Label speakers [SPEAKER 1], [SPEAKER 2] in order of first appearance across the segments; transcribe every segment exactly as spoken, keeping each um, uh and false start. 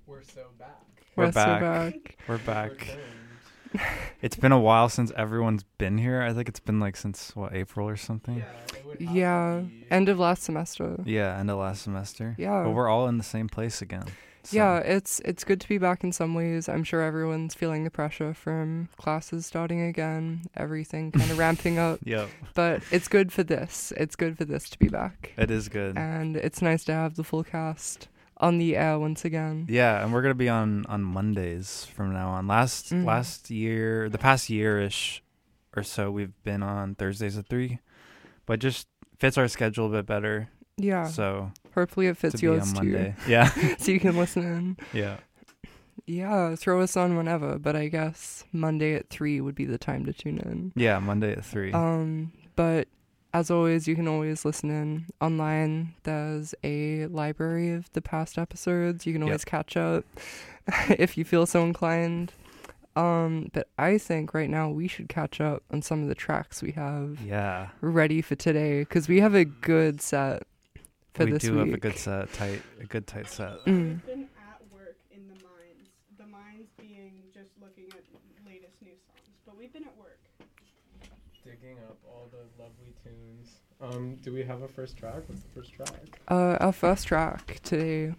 [SPEAKER 1] We're so back.
[SPEAKER 2] We're,
[SPEAKER 3] We're
[SPEAKER 2] so
[SPEAKER 3] back.
[SPEAKER 2] back.
[SPEAKER 3] We're back.
[SPEAKER 1] Returned.
[SPEAKER 3] It's been a while since everyone's been here. I think it's been like since what, April or something.
[SPEAKER 1] Yeah, it would have
[SPEAKER 2] Yeah,
[SPEAKER 1] to be.
[SPEAKER 2] end of last semester.
[SPEAKER 3] Yeah, end of last semester.
[SPEAKER 2] Yeah.
[SPEAKER 3] But we're all in the same place again. So.
[SPEAKER 2] Yeah, it's it's good to be back in some ways. I'm sure everyone's feeling the pressure from classes starting again, everything kind of ramping up.
[SPEAKER 3] Yep.
[SPEAKER 2] But it's good for this. It's good for this to be back.
[SPEAKER 3] It is good.
[SPEAKER 2] And it's nice to have the full cast on the air once again.
[SPEAKER 3] Yeah, and we're gonna be on on Mondays from now on. Last
[SPEAKER 2] Mm.
[SPEAKER 3] last year, the past year-ish or so, we've been on Thursdays at three, but just fits our schedule a bit better.
[SPEAKER 2] Yeah.
[SPEAKER 3] So
[SPEAKER 2] Hopefully it
[SPEAKER 3] to
[SPEAKER 2] fits
[SPEAKER 3] be
[SPEAKER 2] yours
[SPEAKER 3] on
[SPEAKER 2] too.
[SPEAKER 3] Monday. Yeah.
[SPEAKER 2] So you can listen in.
[SPEAKER 3] Yeah.
[SPEAKER 2] Yeah, throw us on whenever, but I guess Monday at three would be the time to tune in.
[SPEAKER 3] Yeah, Monday at three.
[SPEAKER 2] Um, but as always, you can always listen in online. There's a library of the past episodes. You can always
[SPEAKER 3] Yep.
[SPEAKER 2] catch up if you feel so inclined. Um, but I think right now we should catch up on some of the tracks we have
[SPEAKER 3] Yeah.
[SPEAKER 2] ready for today, because we have a good set for
[SPEAKER 3] we
[SPEAKER 2] this
[SPEAKER 3] do
[SPEAKER 2] week.
[SPEAKER 3] have a good set, tight, a good tight set.
[SPEAKER 2] Mm.
[SPEAKER 4] I've been at work in the mines. The mines being just looking at latest new songs. But we've been at work.
[SPEAKER 1] Digging up all the lovely tunes. Um, do we have a first track? What's the first track?
[SPEAKER 2] Uh, our first track today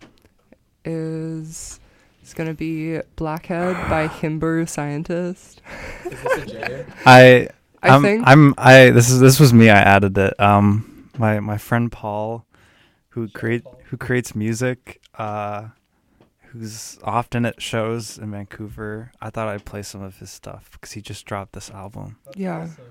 [SPEAKER 2] is it's gonna be Blackhead by Himber Scientist.
[SPEAKER 1] Is this a J?
[SPEAKER 3] I
[SPEAKER 2] I
[SPEAKER 3] I'm,
[SPEAKER 2] think.
[SPEAKER 3] I'm I this is this was me. I added it. Um, my my friend Paul, who
[SPEAKER 1] Shout out
[SPEAKER 3] create
[SPEAKER 1] Paul.
[SPEAKER 3] who creates music, uh, who's often at shows in Vancouver. I thought I'd play some of his stuff because he just dropped this album.
[SPEAKER 1] That's
[SPEAKER 2] Yeah.
[SPEAKER 1] awesome.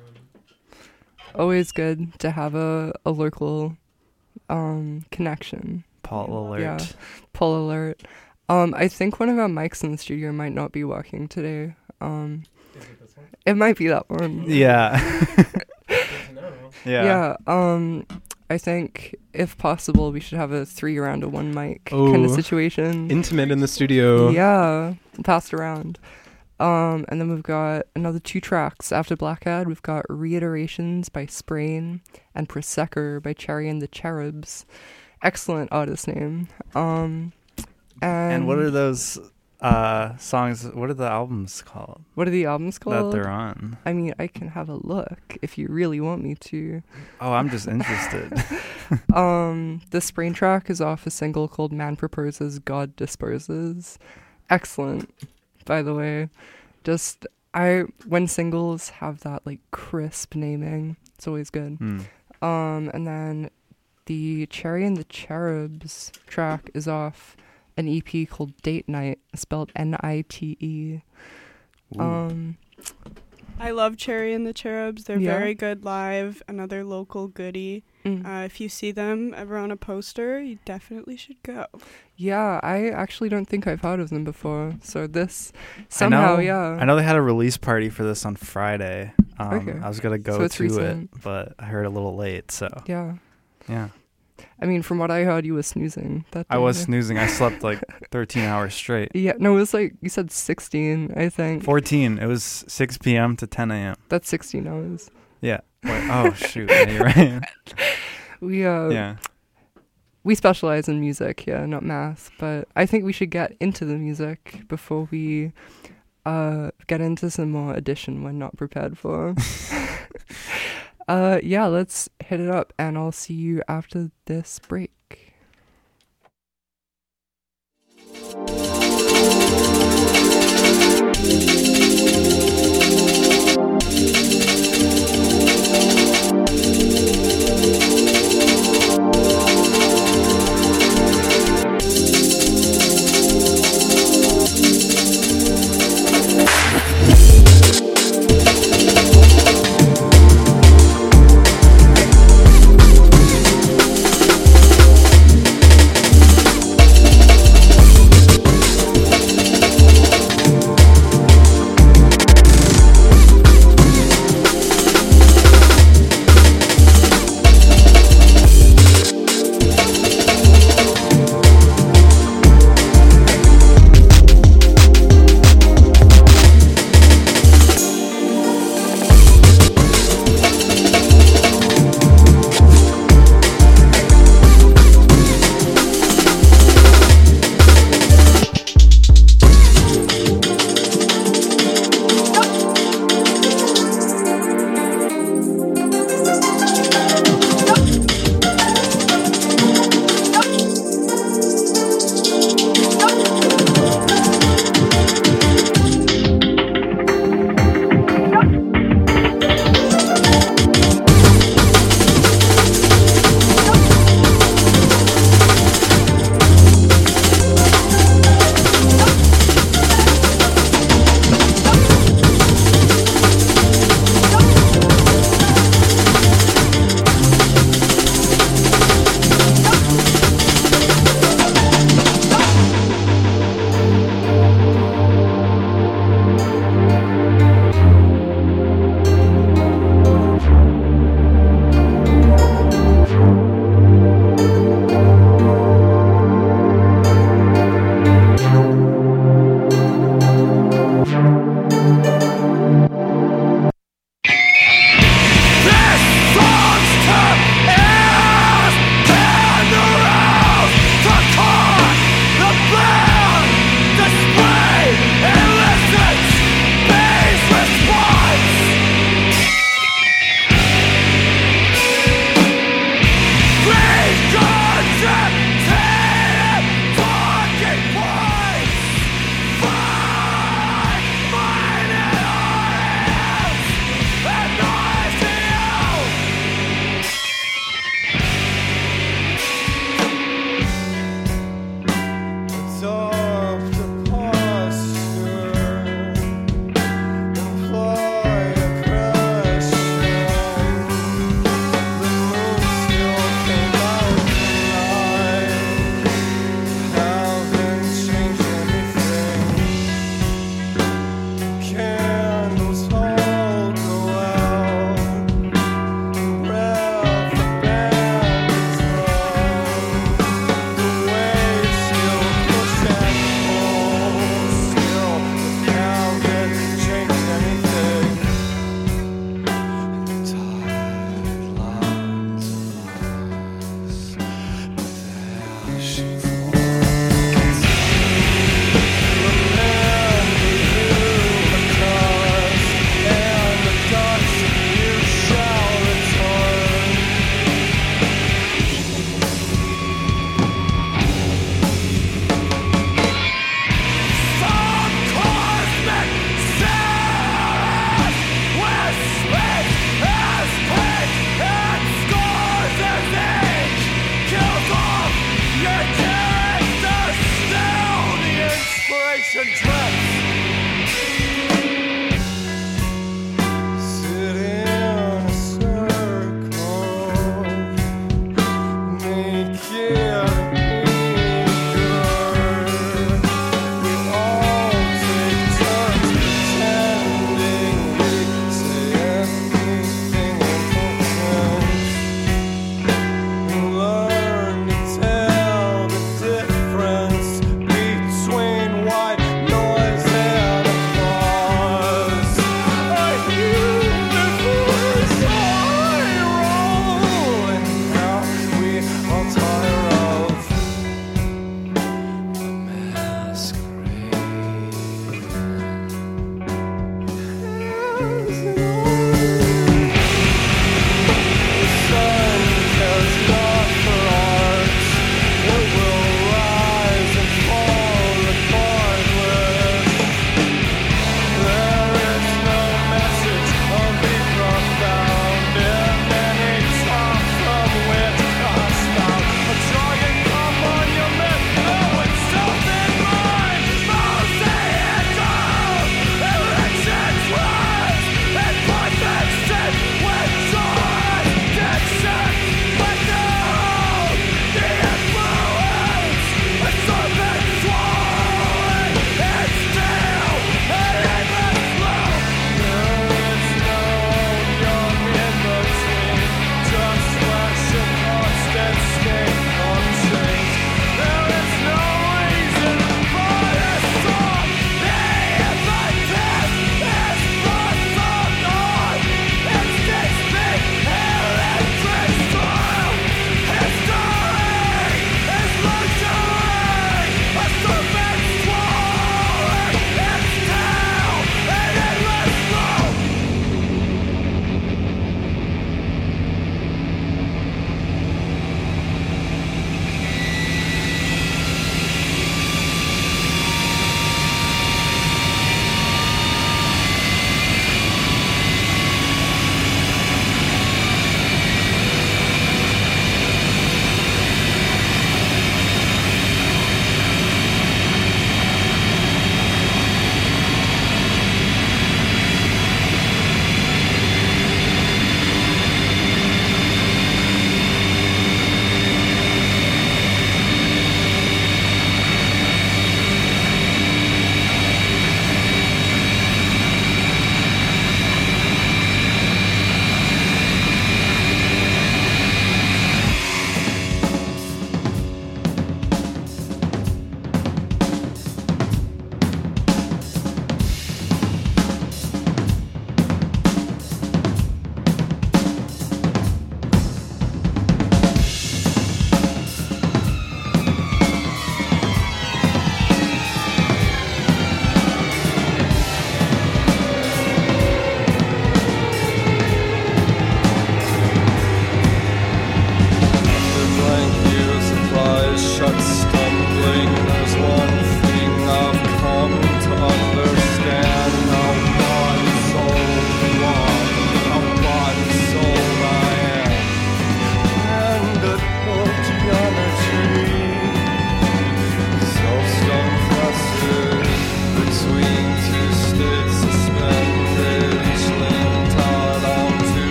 [SPEAKER 2] Always good to have a, a local um connection.
[SPEAKER 3] Paul alert.
[SPEAKER 2] Yeah. Pull alert. Um, I think one of our mics in the studio might not be working today. Um,
[SPEAKER 1] Is it this one?
[SPEAKER 2] it might be that one.
[SPEAKER 3] Yeah.
[SPEAKER 1] Good to know.
[SPEAKER 3] yeah.
[SPEAKER 2] Yeah. Um, I think if possible, we should have a three round of one mic kind
[SPEAKER 5] Ooh.
[SPEAKER 2] of situation.
[SPEAKER 5] Intimate in the studio.
[SPEAKER 2] Yeah, passed around. Um, and then we've got another two tracks after Blackhead. We've got Reiterations by Sprain and Prosecco by Cherry and the Cherubs. Excellent artist name. Um, and,
[SPEAKER 3] And what are those uh songs? What are the albums called
[SPEAKER 2] what are the albums
[SPEAKER 3] that
[SPEAKER 2] called?
[SPEAKER 3] they're on?
[SPEAKER 2] I mean, I can have a look if you really want me to.
[SPEAKER 3] Oh, I'm just interested.
[SPEAKER 2] Um, the Sprain track is off a single called Man Proposes, God Disposes. Excellent, by the way. Just, I, when singles have that, like, crisp naming, it's always good.
[SPEAKER 3] Hmm.
[SPEAKER 2] Um, and then the Cherry and the Cherubs track is off an E P called Date Night, spelled N I T E.
[SPEAKER 3] Ooh.
[SPEAKER 2] Um,
[SPEAKER 4] I love Cherry and the Cherubs. They're
[SPEAKER 2] Yeah.
[SPEAKER 4] very good live. Another local goodie.
[SPEAKER 2] mm.
[SPEAKER 4] Uh, if you see them ever on a poster, you definitely should go.
[SPEAKER 2] Yeah, I actually don't think I've heard of them before. So this, somehow,
[SPEAKER 3] I know,
[SPEAKER 2] yeah.
[SPEAKER 3] I know they had a release party for this on Friday. Um,
[SPEAKER 2] Okay.
[SPEAKER 3] I was gonna go
[SPEAKER 2] So it's
[SPEAKER 3] to
[SPEAKER 2] recent.
[SPEAKER 3] it, but I heard a little late. So
[SPEAKER 2] Yeah.
[SPEAKER 3] yeah,
[SPEAKER 2] I mean, from what I heard, you were snoozing. That
[SPEAKER 3] I was
[SPEAKER 2] day.
[SPEAKER 3] snoozing. I slept like thirteen hours straight.
[SPEAKER 2] Yeah, no, it was like, you said sixteen, I think.
[SPEAKER 3] fourteen. It was six p.m. to ten a.m.
[SPEAKER 2] That's sixteen hours.
[SPEAKER 3] Yeah. Wait, oh shoot. Yeah, you're right.
[SPEAKER 2] We, uh,
[SPEAKER 3] Yeah.
[SPEAKER 2] we specialize in music, yeah, not math. But I think we should get into the music before we uh, get into some more addition we're not prepared for. uh, yeah, let's hit it up, and I'll see you after this break.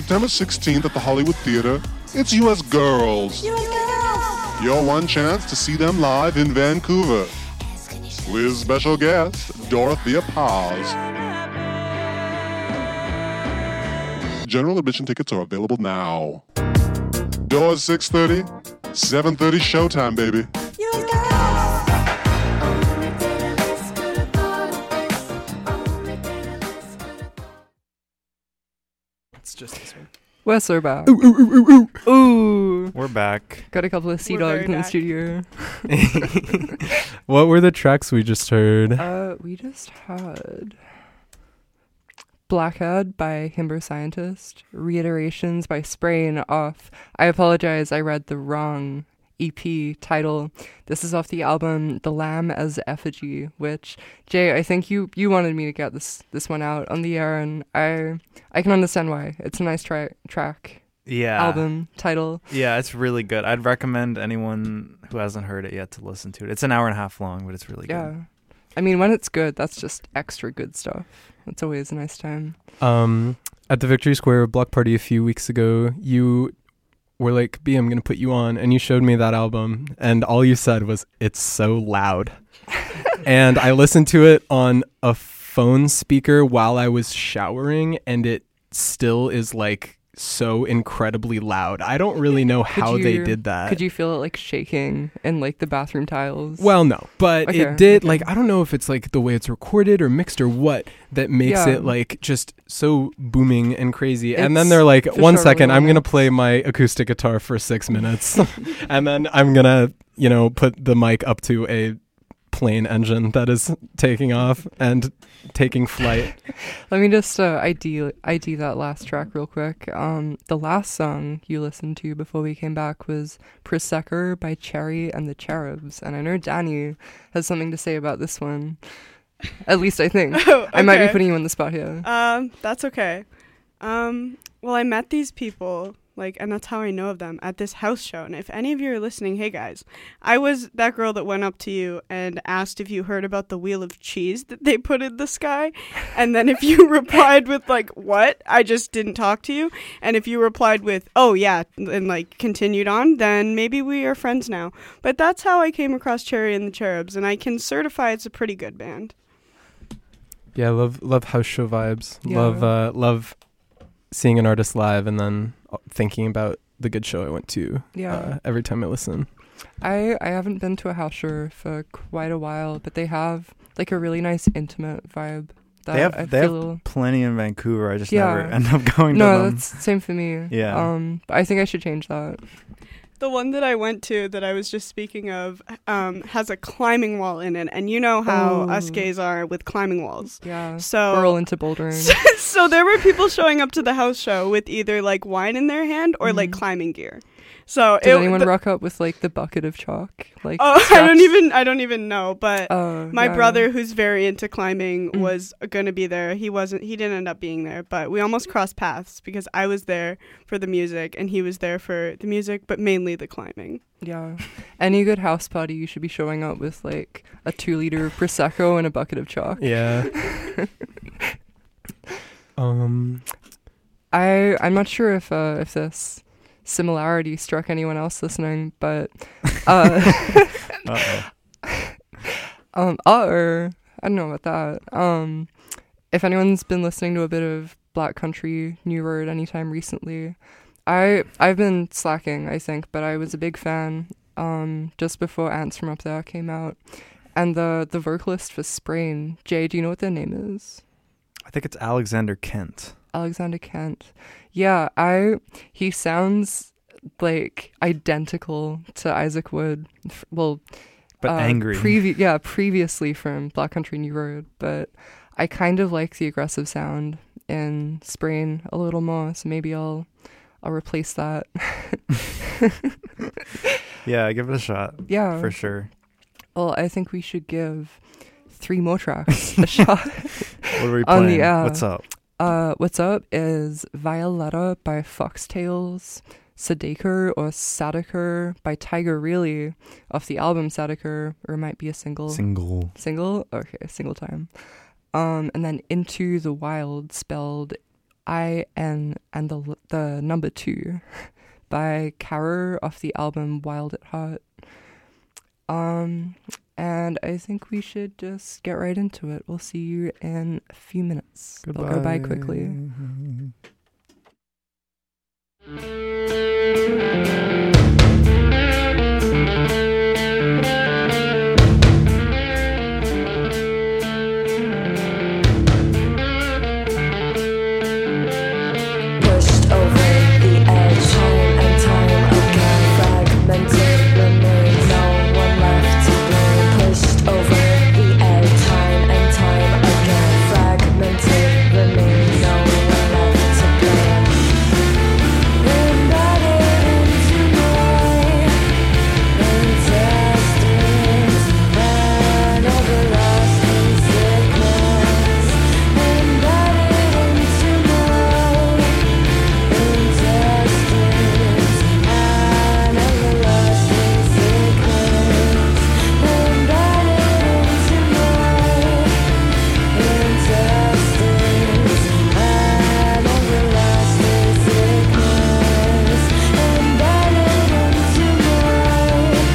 [SPEAKER 5] September sixteenth at the Hollywood Theater, it's U S Girls.
[SPEAKER 6] U S Girls!
[SPEAKER 5] Your one chance to see them live in Vancouver. With special guest, Dorothea Paz. General admission tickets are available now. Doors six thirty, seven thirty showtime, baby.
[SPEAKER 6] U S Girls!
[SPEAKER 3] It's just this one.
[SPEAKER 2] Wes are back. Ooh, ooh, ooh, ooh, ooh.
[SPEAKER 3] We're back.
[SPEAKER 2] Got a couple of sea
[SPEAKER 4] We're
[SPEAKER 2] dogs
[SPEAKER 4] very
[SPEAKER 2] in the
[SPEAKER 4] back.
[SPEAKER 2] studio.
[SPEAKER 1] What were the tracks we just heard?
[SPEAKER 2] Uh, we just had Blackhead by Himber Scientist, Reiterations by Sprain off. I apologize, I read the wrong E P title. This is off the album The Lamb as Effigy, which, Jay, I think you, you wanted me to get this this one out on the air, and I I can understand why. It's a nice tra- track,
[SPEAKER 3] Yeah.
[SPEAKER 2] album title.
[SPEAKER 3] Yeah, it's really good. I'd recommend anyone who hasn't heard it yet to listen to it. It's an hour and a half long, but it's really good.
[SPEAKER 2] Yeah. I mean, when it's good, that's just extra good stuff. It's always a nice time.
[SPEAKER 1] Um, at the Victory Square block party a few weeks ago, you were like, B, I'm going to put you on. And you showed me that album. And all you said was, it's so loud. And I listened to it on a phone speaker while I was showering. And it still is like so incredibly loud. I don't really know how
[SPEAKER 2] you-
[SPEAKER 1] they did that.
[SPEAKER 2] Could you feel it like shaking in like the bathroom tiles?
[SPEAKER 1] Well, no, but
[SPEAKER 2] Okay,
[SPEAKER 1] it did.
[SPEAKER 2] okay.
[SPEAKER 1] Like, I don't know if it's like the way it's recorded or mixed or what that makes
[SPEAKER 2] Yeah.
[SPEAKER 1] it like just so booming and crazy. and then
[SPEAKER 2] It's
[SPEAKER 1] they're like,
[SPEAKER 2] for
[SPEAKER 1] one
[SPEAKER 2] sure
[SPEAKER 1] second,
[SPEAKER 2] really
[SPEAKER 1] I'm going to
[SPEAKER 2] nice.
[SPEAKER 1] play my acoustic guitar for six minutes. And then I'm going to, you know, put the mic up to a plane engine that is taking off and taking flight.
[SPEAKER 2] Let me just uh, I D I D that last track real quick. Um, the last song you listened to before we came back was Prosecco by Cherry and the Cherubs, and I know Danny has something to say about this one. At least I think.
[SPEAKER 4] Oh,
[SPEAKER 2] I might be
[SPEAKER 4] okay.
[SPEAKER 2] putting you on the spot here.
[SPEAKER 4] Um, that's okay. Um, well, I met these people, like, and that's how I know of them, at this house show. And if any of you are listening, hey guys, I was that girl that went up to you and asked if you heard about the wheel of cheese that they put in the sky. And then if you replied with, like, what? I just didn't talk to you. And if you replied with, oh yeah, and, like, continued on, then maybe we are friends now. But that's how I came across Cherry and the Cherubs, and I can certify it's a pretty good band.
[SPEAKER 1] Yeah, love love house show vibes.
[SPEAKER 2] Yeah.
[SPEAKER 1] Love uh, love seeing an artist live and then thinking about the good show I went to.
[SPEAKER 2] Yeah.
[SPEAKER 1] Uh, every time I listen.
[SPEAKER 2] I I haven't been to a house show for quite a while, but they have like a really nice intimate vibe. That
[SPEAKER 3] They have-
[SPEAKER 2] I
[SPEAKER 3] they
[SPEAKER 2] feel
[SPEAKER 3] have Plenty in Vancouver. I just
[SPEAKER 2] Yeah.
[SPEAKER 3] never end up going to
[SPEAKER 2] no,
[SPEAKER 3] them.
[SPEAKER 2] that's same for me.
[SPEAKER 3] Yeah.
[SPEAKER 2] Um, but I think I should change that.
[SPEAKER 4] The one that I went to that I was just speaking of um, has a climbing wall in it, and you know how
[SPEAKER 2] Oh.
[SPEAKER 4] us gays are with climbing walls.
[SPEAKER 2] Yeah.
[SPEAKER 4] So,
[SPEAKER 2] We're all into bouldering.
[SPEAKER 4] so, so there were people showing up to the house show with either like wine in their hand or like
[SPEAKER 2] Mhm.
[SPEAKER 4] climbing gear. So
[SPEAKER 2] Did
[SPEAKER 4] it,
[SPEAKER 2] anyone
[SPEAKER 4] the-
[SPEAKER 2] rock up with like the bucket of chalk? Like
[SPEAKER 4] Oh, I
[SPEAKER 2] straps?
[SPEAKER 4] don't even I don't even know, but
[SPEAKER 2] Oh,
[SPEAKER 4] my
[SPEAKER 2] yeah.
[SPEAKER 4] brother, who's very into climbing,
[SPEAKER 2] Mm.
[SPEAKER 4] was gonna be there. He wasn't. He didn't end up being there, but we almost crossed paths because I was there for the music and he was there for the music, but mainly the climbing.
[SPEAKER 2] Yeah. Any good house party, you should be showing up with like a two liter of prosecco and a bucket of chalk.
[SPEAKER 1] Yeah. um.
[SPEAKER 2] I I'm not sure if uh, if this similarity struck anyone else listening, but uh,
[SPEAKER 3] Uh-oh.
[SPEAKER 2] um, uh, I don't know about that. Um, if anyone's been listening to a bit of Black Country New Road anytime recently, I I've been slacking, I think, but I was a big fan um just before Ants from Up There came out, and the the vocalist for Sprain, Jay, do you know what their name is?
[SPEAKER 3] I think it's Alexander Kent.
[SPEAKER 2] Alexander Kent. Yeah, I he sounds like identical to Isaac Wood. F- Well,
[SPEAKER 3] But
[SPEAKER 2] uh,
[SPEAKER 3] angry.
[SPEAKER 2] Previ- yeah, previously from Black Country New Road, but I kind of like the aggressive sound in Sprain a little more, so maybe I'll I'll replace that.
[SPEAKER 3] Yeah, give it a shot.
[SPEAKER 2] Yeah.
[SPEAKER 3] For sure.
[SPEAKER 2] Well, I think we should give three more tracks a shot.
[SPEAKER 3] What are we
[SPEAKER 2] On the
[SPEAKER 3] playing?
[SPEAKER 2] air.
[SPEAKER 3] What's up?
[SPEAKER 2] Uh, what's up is Violetta by Foxtails, Sadaker or Sadaker by Tiger Really off the album Sadaker, or it might be a single.
[SPEAKER 3] Single.
[SPEAKER 2] Single? Okay, single time. Um, and then Into the Wild, spelled I N and the the number two by Kara off the album Wild at Heart. Um, and I think we should just get right into it. We'll see you in a few minutes. It'll go by quickly.
[SPEAKER 7] Pushed over the edge, time and time again, fragmented, remains no one left to blame. Pushed over the edge, time and time again, fragmented, remains no one left to blame. Embedded into my intestines, an everlasting sickness. Embedded into my intestines, an everlasting sickness. Embedded into my intestines, an everlasting sickness. Embedded into my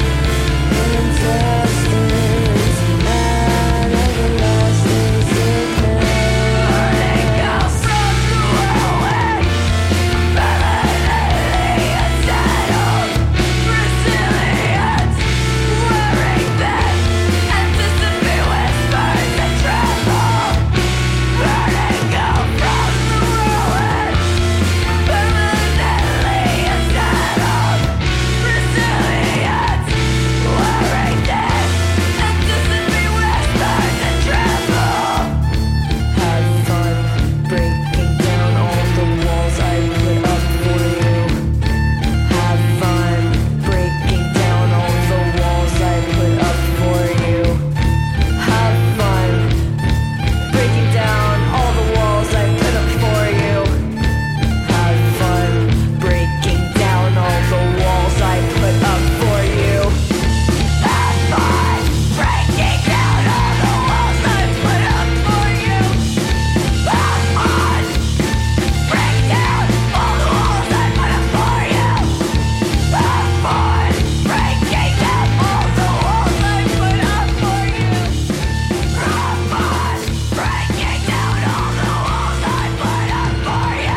[SPEAKER 7] intestines, an everlasting sickness. Letting go from the whirlwind, permanently unsettled, resilient, wearing thin, anticipate whispers and tremble. Letting go from the whirlwind, permanently unsettled, resilient, wearing thin, anticipate whispers and tremble. Have fun breaking down all the walls I put up for you. Have fun breaking down all the walls I put up for you. Have fun breaking down all the walls I put up for you. Have fun breaking down all the walls I put up for you. Have fun breaking down all the walls I put up for you. Have fun break down all the walls I put up for you. Have fun breaking down all the walls I put up for you. Have fun breaking down all the walls I put up for you.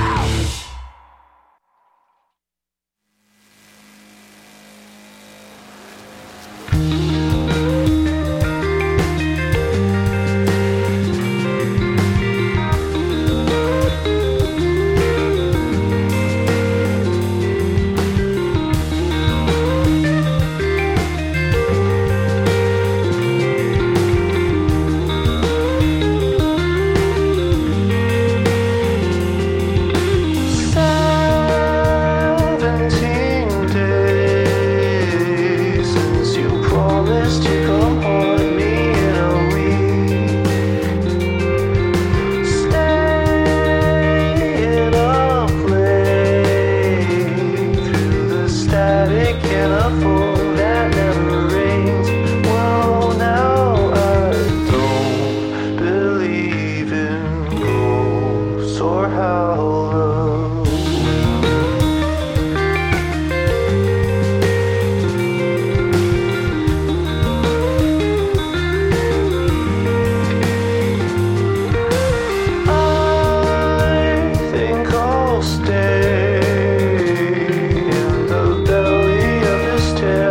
[SPEAKER 7] Seventeen days since you promised to come haunt me in a week. Staying up late through the static in a phone that never rings. Well, now I don't believe in ghosts or hollows. I think I'll stay in the belly of this town.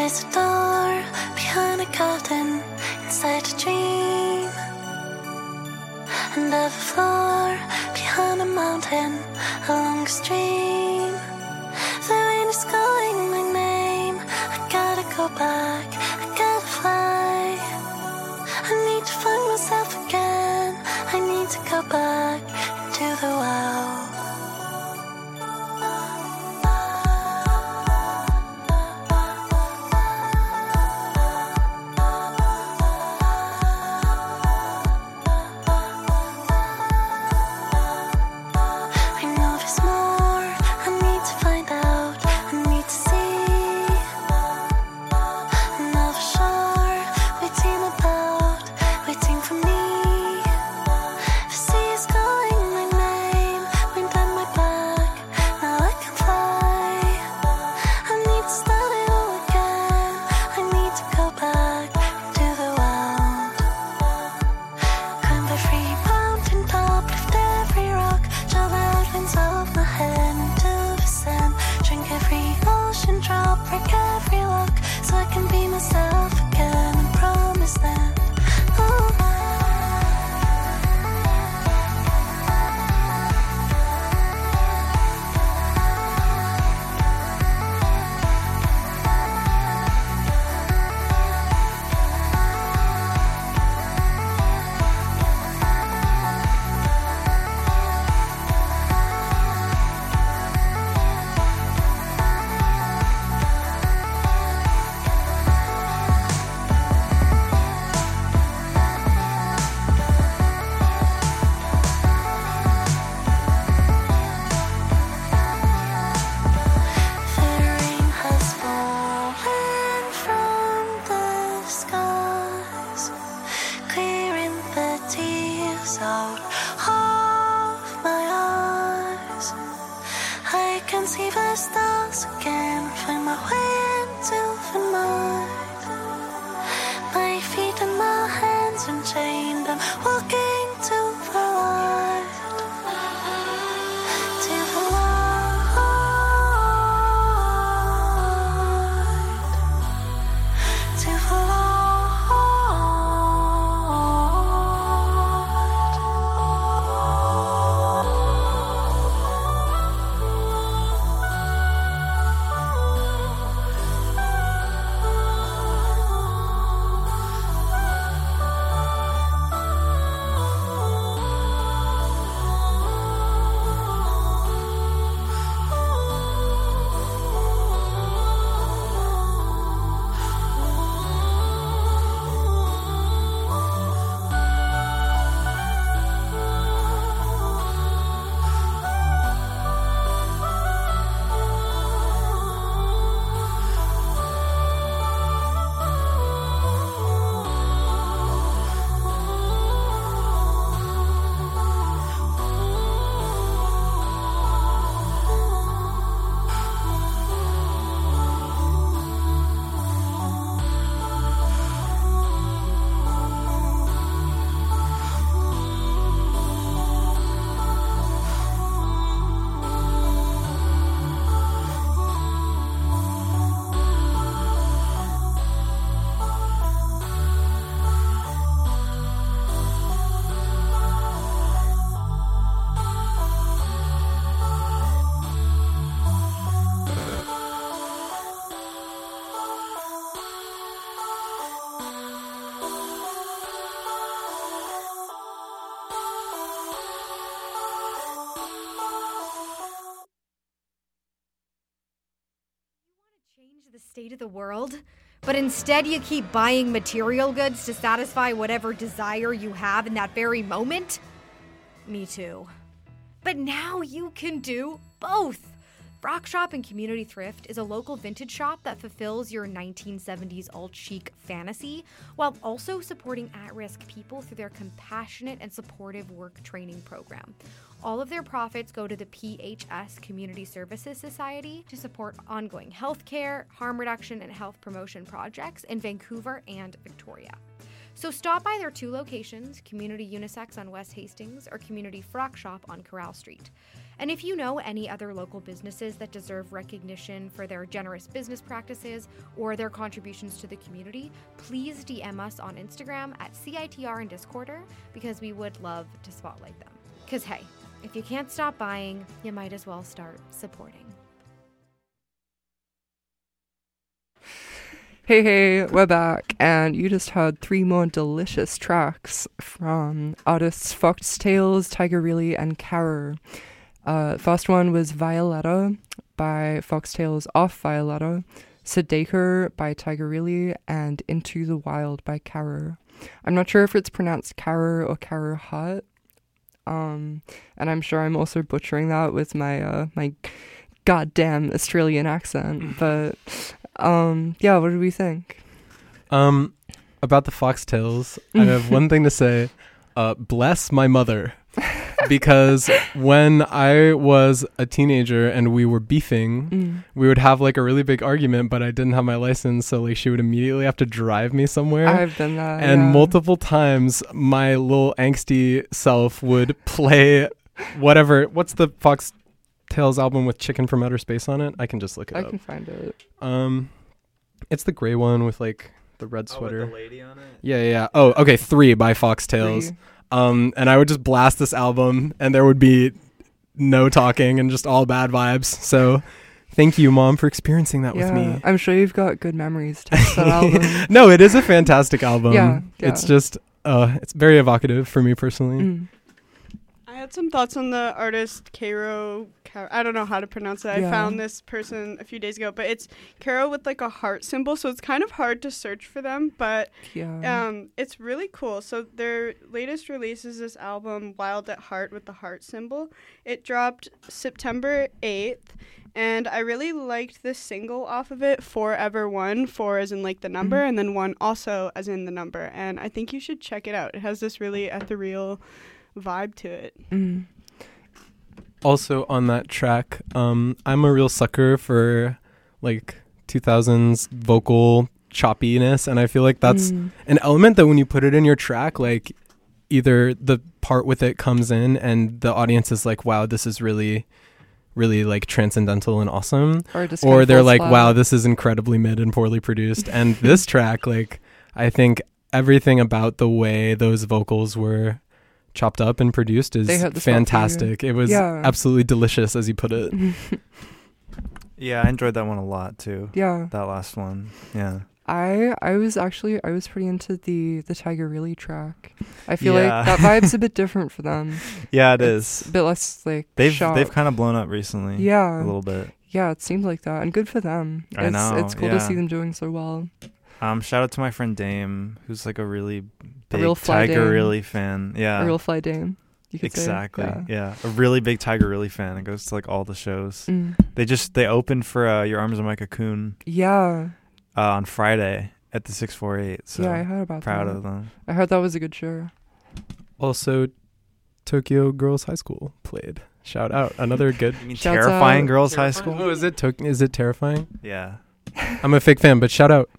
[SPEAKER 8] There's a door behind a curtain inside a dream, and a floor behind a mountain along a stream. The wind is calling my name. I gotta go back, I gotta fly. I need to find myself again. I need to go back into the wild.
[SPEAKER 9] The state of the world, but instead you keep buying material goods to satisfy whatever desire you have in that very moment? Me too. But now you can do both. Frock Shop and Community Thrift is a local vintage shop that fulfills your nineteen seventies alt-chic fantasy while also supporting at-risk people through their compassionate and supportive work training program. All of their profits go to the P H S Community Services Society to support ongoing healthcare, harm reduction, and health promotion projects in Vancouver and Victoria. So stop by their two locations, Community Unisex on West Hastings or Community Frock Shop on Corral Street. And if you know any other local businesses that deserve recognition for their generous business practices or their contributions to the community, please D M us on Instagram at C I T R and Discorder, because we would love to spotlight them. Because hey, if you can't stop buying, you might as well start supporting.
[SPEAKER 2] Hey, hey, we're back, and you just heard three more delicious tracks from artists Foxtails, Tiger Really, and Carer. Uh, first one was Violetta by Foxtails off Violetta, Sedaker by Tiger Really, and Into the Wild by Carer. I'm not sure if it's pronounced Carer or Carer Hut, um, and I'm sure I'm also butchering that with my uh, my goddamn Australian accent, but um, yeah, what do we think?
[SPEAKER 1] Um, about the Foxtails, I have one thing to say. Uh, bless my mother. Because when I was a teenager and we were beefing,
[SPEAKER 2] Mm.
[SPEAKER 1] we would have like a really big argument, but I didn't have my license, so like she would immediately have to drive me somewhere.
[SPEAKER 2] I've done that.
[SPEAKER 1] and
[SPEAKER 2] yeah.
[SPEAKER 1] multiple times my little angsty self would play whatever. What's the Foxtails album with Chicken from Outer Space on it? I can just look it
[SPEAKER 2] I
[SPEAKER 1] up.
[SPEAKER 2] can find it.
[SPEAKER 1] Um, it's the gray one with like the red sweater.
[SPEAKER 3] Oh, with the lady on it?
[SPEAKER 1] Yeah, yeah, yeah. Oh, okay. Three by Foxtails.
[SPEAKER 2] Three.
[SPEAKER 1] Um, and I would just blast this album, and there would be no talking and just all bad vibes. So, thank you, Mom, for experiencing that
[SPEAKER 2] Yeah,
[SPEAKER 1] with me.
[SPEAKER 2] I'm sure you've got good memories to that album.
[SPEAKER 1] No, it is a fantastic album.
[SPEAKER 2] Yeah,
[SPEAKER 1] It's
[SPEAKER 2] yeah.
[SPEAKER 1] just, uh, it's very evocative for me personally.
[SPEAKER 2] Mm.
[SPEAKER 4] I had some thoughts on the artist Cairo. Car- I don't know how to pronounce it.
[SPEAKER 2] Yeah.
[SPEAKER 4] I found this person a few days ago, but it's Cairo with like a heart symbol, so it's kind of hard to search for them, but
[SPEAKER 2] Yeah.
[SPEAKER 4] um, it's really cool. So their latest release is this album, Wild at Heart with the heart symbol. It dropped September eighth, and I really liked the single off of it, Forever One, four as in like the number,
[SPEAKER 2] Mhm.
[SPEAKER 4] and then one also as in the number. And I think you should check it out. It has this really ethereal vibe to it.
[SPEAKER 2] Mm.
[SPEAKER 1] Also on that track, um, I'm a real sucker for like two thousands vocal choppiness, and I feel like that's
[SPEAKER 2] Mm.
[SPEAKER 1] an element that when you put it in your track, like either the part with it comes in and the audience is like, wow, this is really, really like transcendental and awesome.
[SPEAKER 2] Or, it just
[SPEAKER 1] Or
[SPEAKER 2] kinda
[SPEAKER 1] they're
[SPEAKER 2] falls
[SPEAKER 1] like,
[SPEAKER 2] flat.
[SPEAKER 1] wow, this is incredibly mid and poorly produced. And this track, like, I think everything about the way those vocals were chopped up and produced is
[SPEAKER 2] They hit the spot for you.
[SPEAKER 1] fantastic. It was
[SPEAKER 2] Yeah.
[SPEAKER 1] absolutely delicious, as you put it.
[SPEAKER 3] Yeah, I enjoyed that one a lot too.
[SPEAKER 2] Yeah.
[SPEAKER 3] That last one. Yeah.
[SPEAKER 2] I I was actually I was pretty into the the Tiger Really track. I feel
[SPEAKER 3] Yeah.
[SPEAKER 2] like that vibe's a bit different for them.
[SPEAKER 3] Yeah, it
[SPEAKER 2] It's
[SPEAKER 3] is.
[SPEAKER 2] a bit less like
[SPEAKER 3] They've
[SPEAKER 2] sharp.
[SPEAKER 3] they've kind of blown up recently.
[SPEAKER 2] Yeah.
[SPEAKER 3] A little bit.
[SPEAKER 2] Yeah, it seemed like that, and good for them.
[SPEAKER 3] I
[SPEAKER 2] it's,
[SPEAKER 3] know,
[SPEAKER 2] It's cool to see
[SPEAKER 3] yeah.
[SPEAKER 2] them doing so well.
[SPEAKER 3] Um, shout out to my friend Dame, who's like a really big
[SPEAKER 2] real fly
[SPEAKER 3] Tiger
[SPEAKER 2] Dame.
[SPEAKER 3] Really fan. Yeah.
[SPEAKER 2] A real fly dame. You could say.
[SPEAKER 3] Exactly.
[SPEAKER 2] Yeah.
[SPEAKER 3] Yeah. A really big Tiger Really fan. It goes to like all the shows.
[SPEAKER 2] Mm.
[SPEAKER 3] They just they opened for uh, Your Arms Are My Cocoon
[SPEAKER 2] Yeah.
[SPEAKER 3] uh, on Friday at the six forty-eight. So
[SPEAKER 2] yeah, I heard about
[SPEAKER 3] proud
[SPEAKER 2] that.
[SPEAKER 3] of them.
[SPEAKER 2] I heard that was a good show.
[SPEAKER 1] Also, Tokyo Girls High School played. Shout out. Another good.
[SPEAKER 3] You mean
[SPEAKER 2] Shouts
[SPEAKER 3] Terrifying
[SPEAKER 2] out.
[SPEAKER 3] Girls High
[SPEAKER 1] Terrifying?
[SPEAKER 3] School?
[SPEAKER 1] Oh, is it, to- is it Terrifying?
[SPEAKER 3] Yeah.
[SPEAKER 1] I'm a fake fan, but shout out.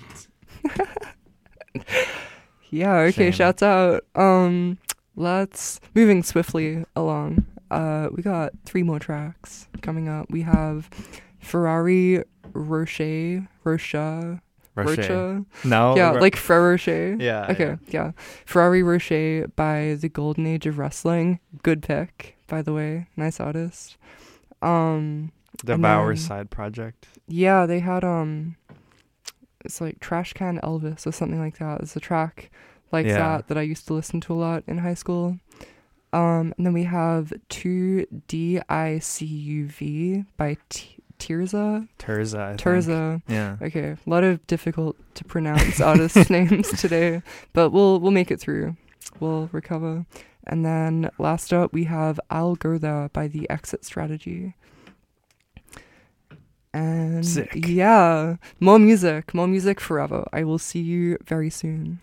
[SPEAKER 2] Yeah, okay,
[SPEAKER 3] Shame.
[SPEAKER 2] shouts out. Um let's moving swiftly along. Uh we got three more tracks coming up. We have Ferrari Rocher Rocha
[SPEAKER 3] Rocher.
[SPEAKER 2] Rocha.
[SPEAKER 3] No.
[SPEAKER 2] yeah,
[SPEAKER 3] Ro-
[SPEAKER 2] like Ferrero Rocher.
[SPEAKER 3] Yeah.
[SPEAKER 2] Okay, yeah. Ferrari Rocher by The Golden Age of Wrestling. Good pick, by the way. Nice artist. Um
[SPEAKER 3] The
[SPEAKER 2] and
[SPEAKER 3] Bowers
[SPEAKER 2] then-
[SPEAKER 3] side project.
[SPEAKER 2] Yeah, they had um it's like Trash Can Elvis or something like that. It's a track like
[SPEAKER 3] Yeah.
[SPEAKER 2] that that I used to listen to a lot in high school. Um and then we have two D I C U V by T- Tirza.
[SPEAKER 3] Terza. I think.
[SPEAKER 2] Terza.
[SPEAKER 3] Yeah.
[SPEAKER 2] Okay, a lot of difficult to pronounce artist names today, but we'll we'll make it through. We'll recover. And then last up we have I'll Go There by The Exit Strategy. And
[SPEAKER 3] Sick.
[SPEAKER 2] yeah, more music, more music forever. I will see you very soon.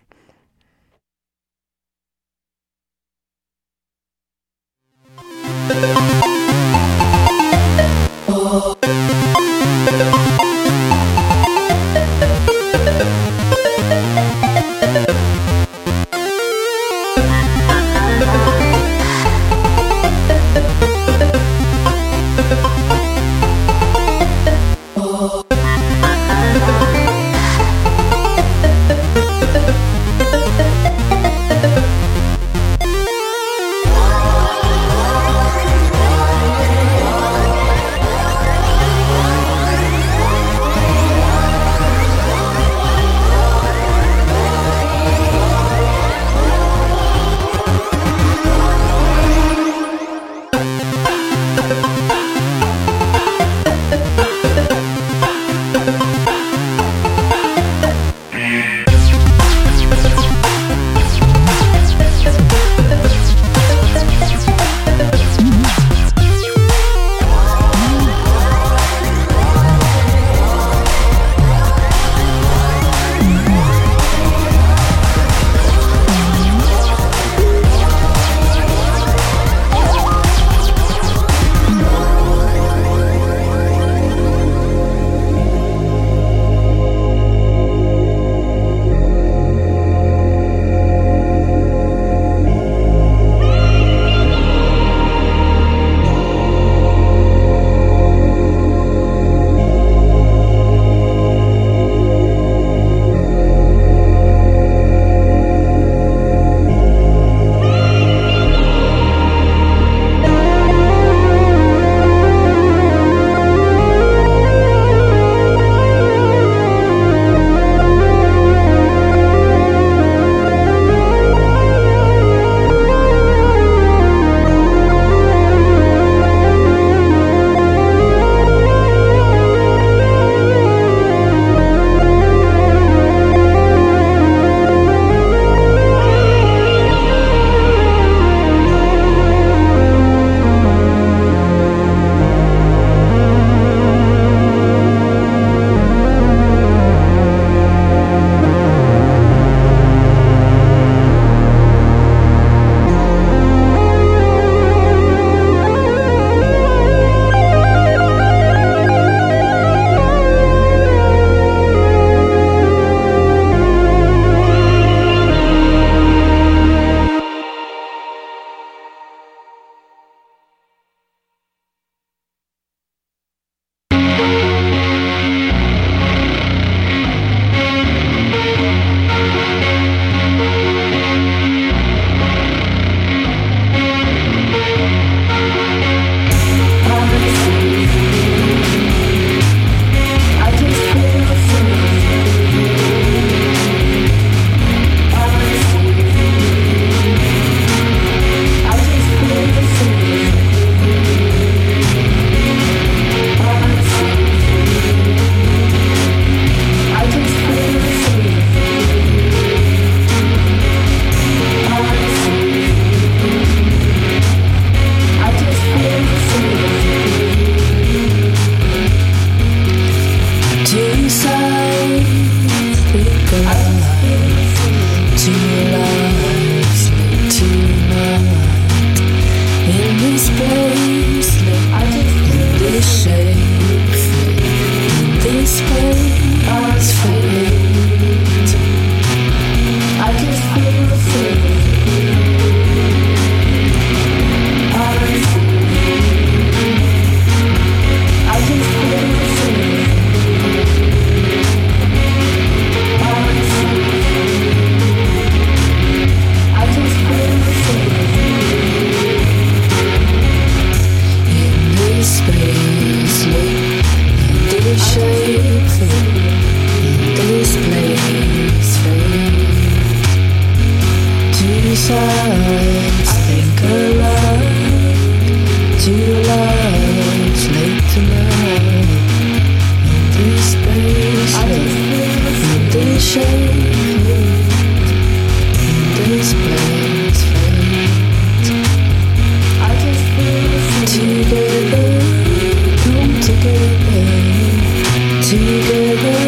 [SPEAKER 7] sides think alike. Two lives late tonight. In this space, in this shape, in this place, fate. I just feel together, come together, together,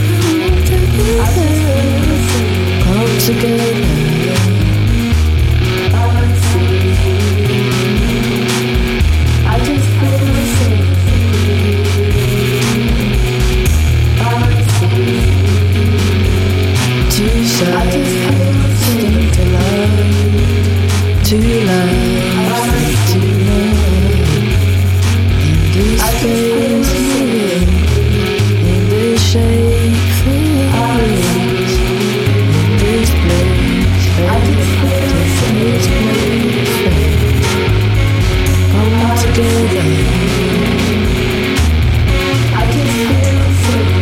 [SPEAKER 7] come together, come together. Two lives, two lives, in this space, in this shape, face, in this place, face, in this place, face. Come together. I just feel safe.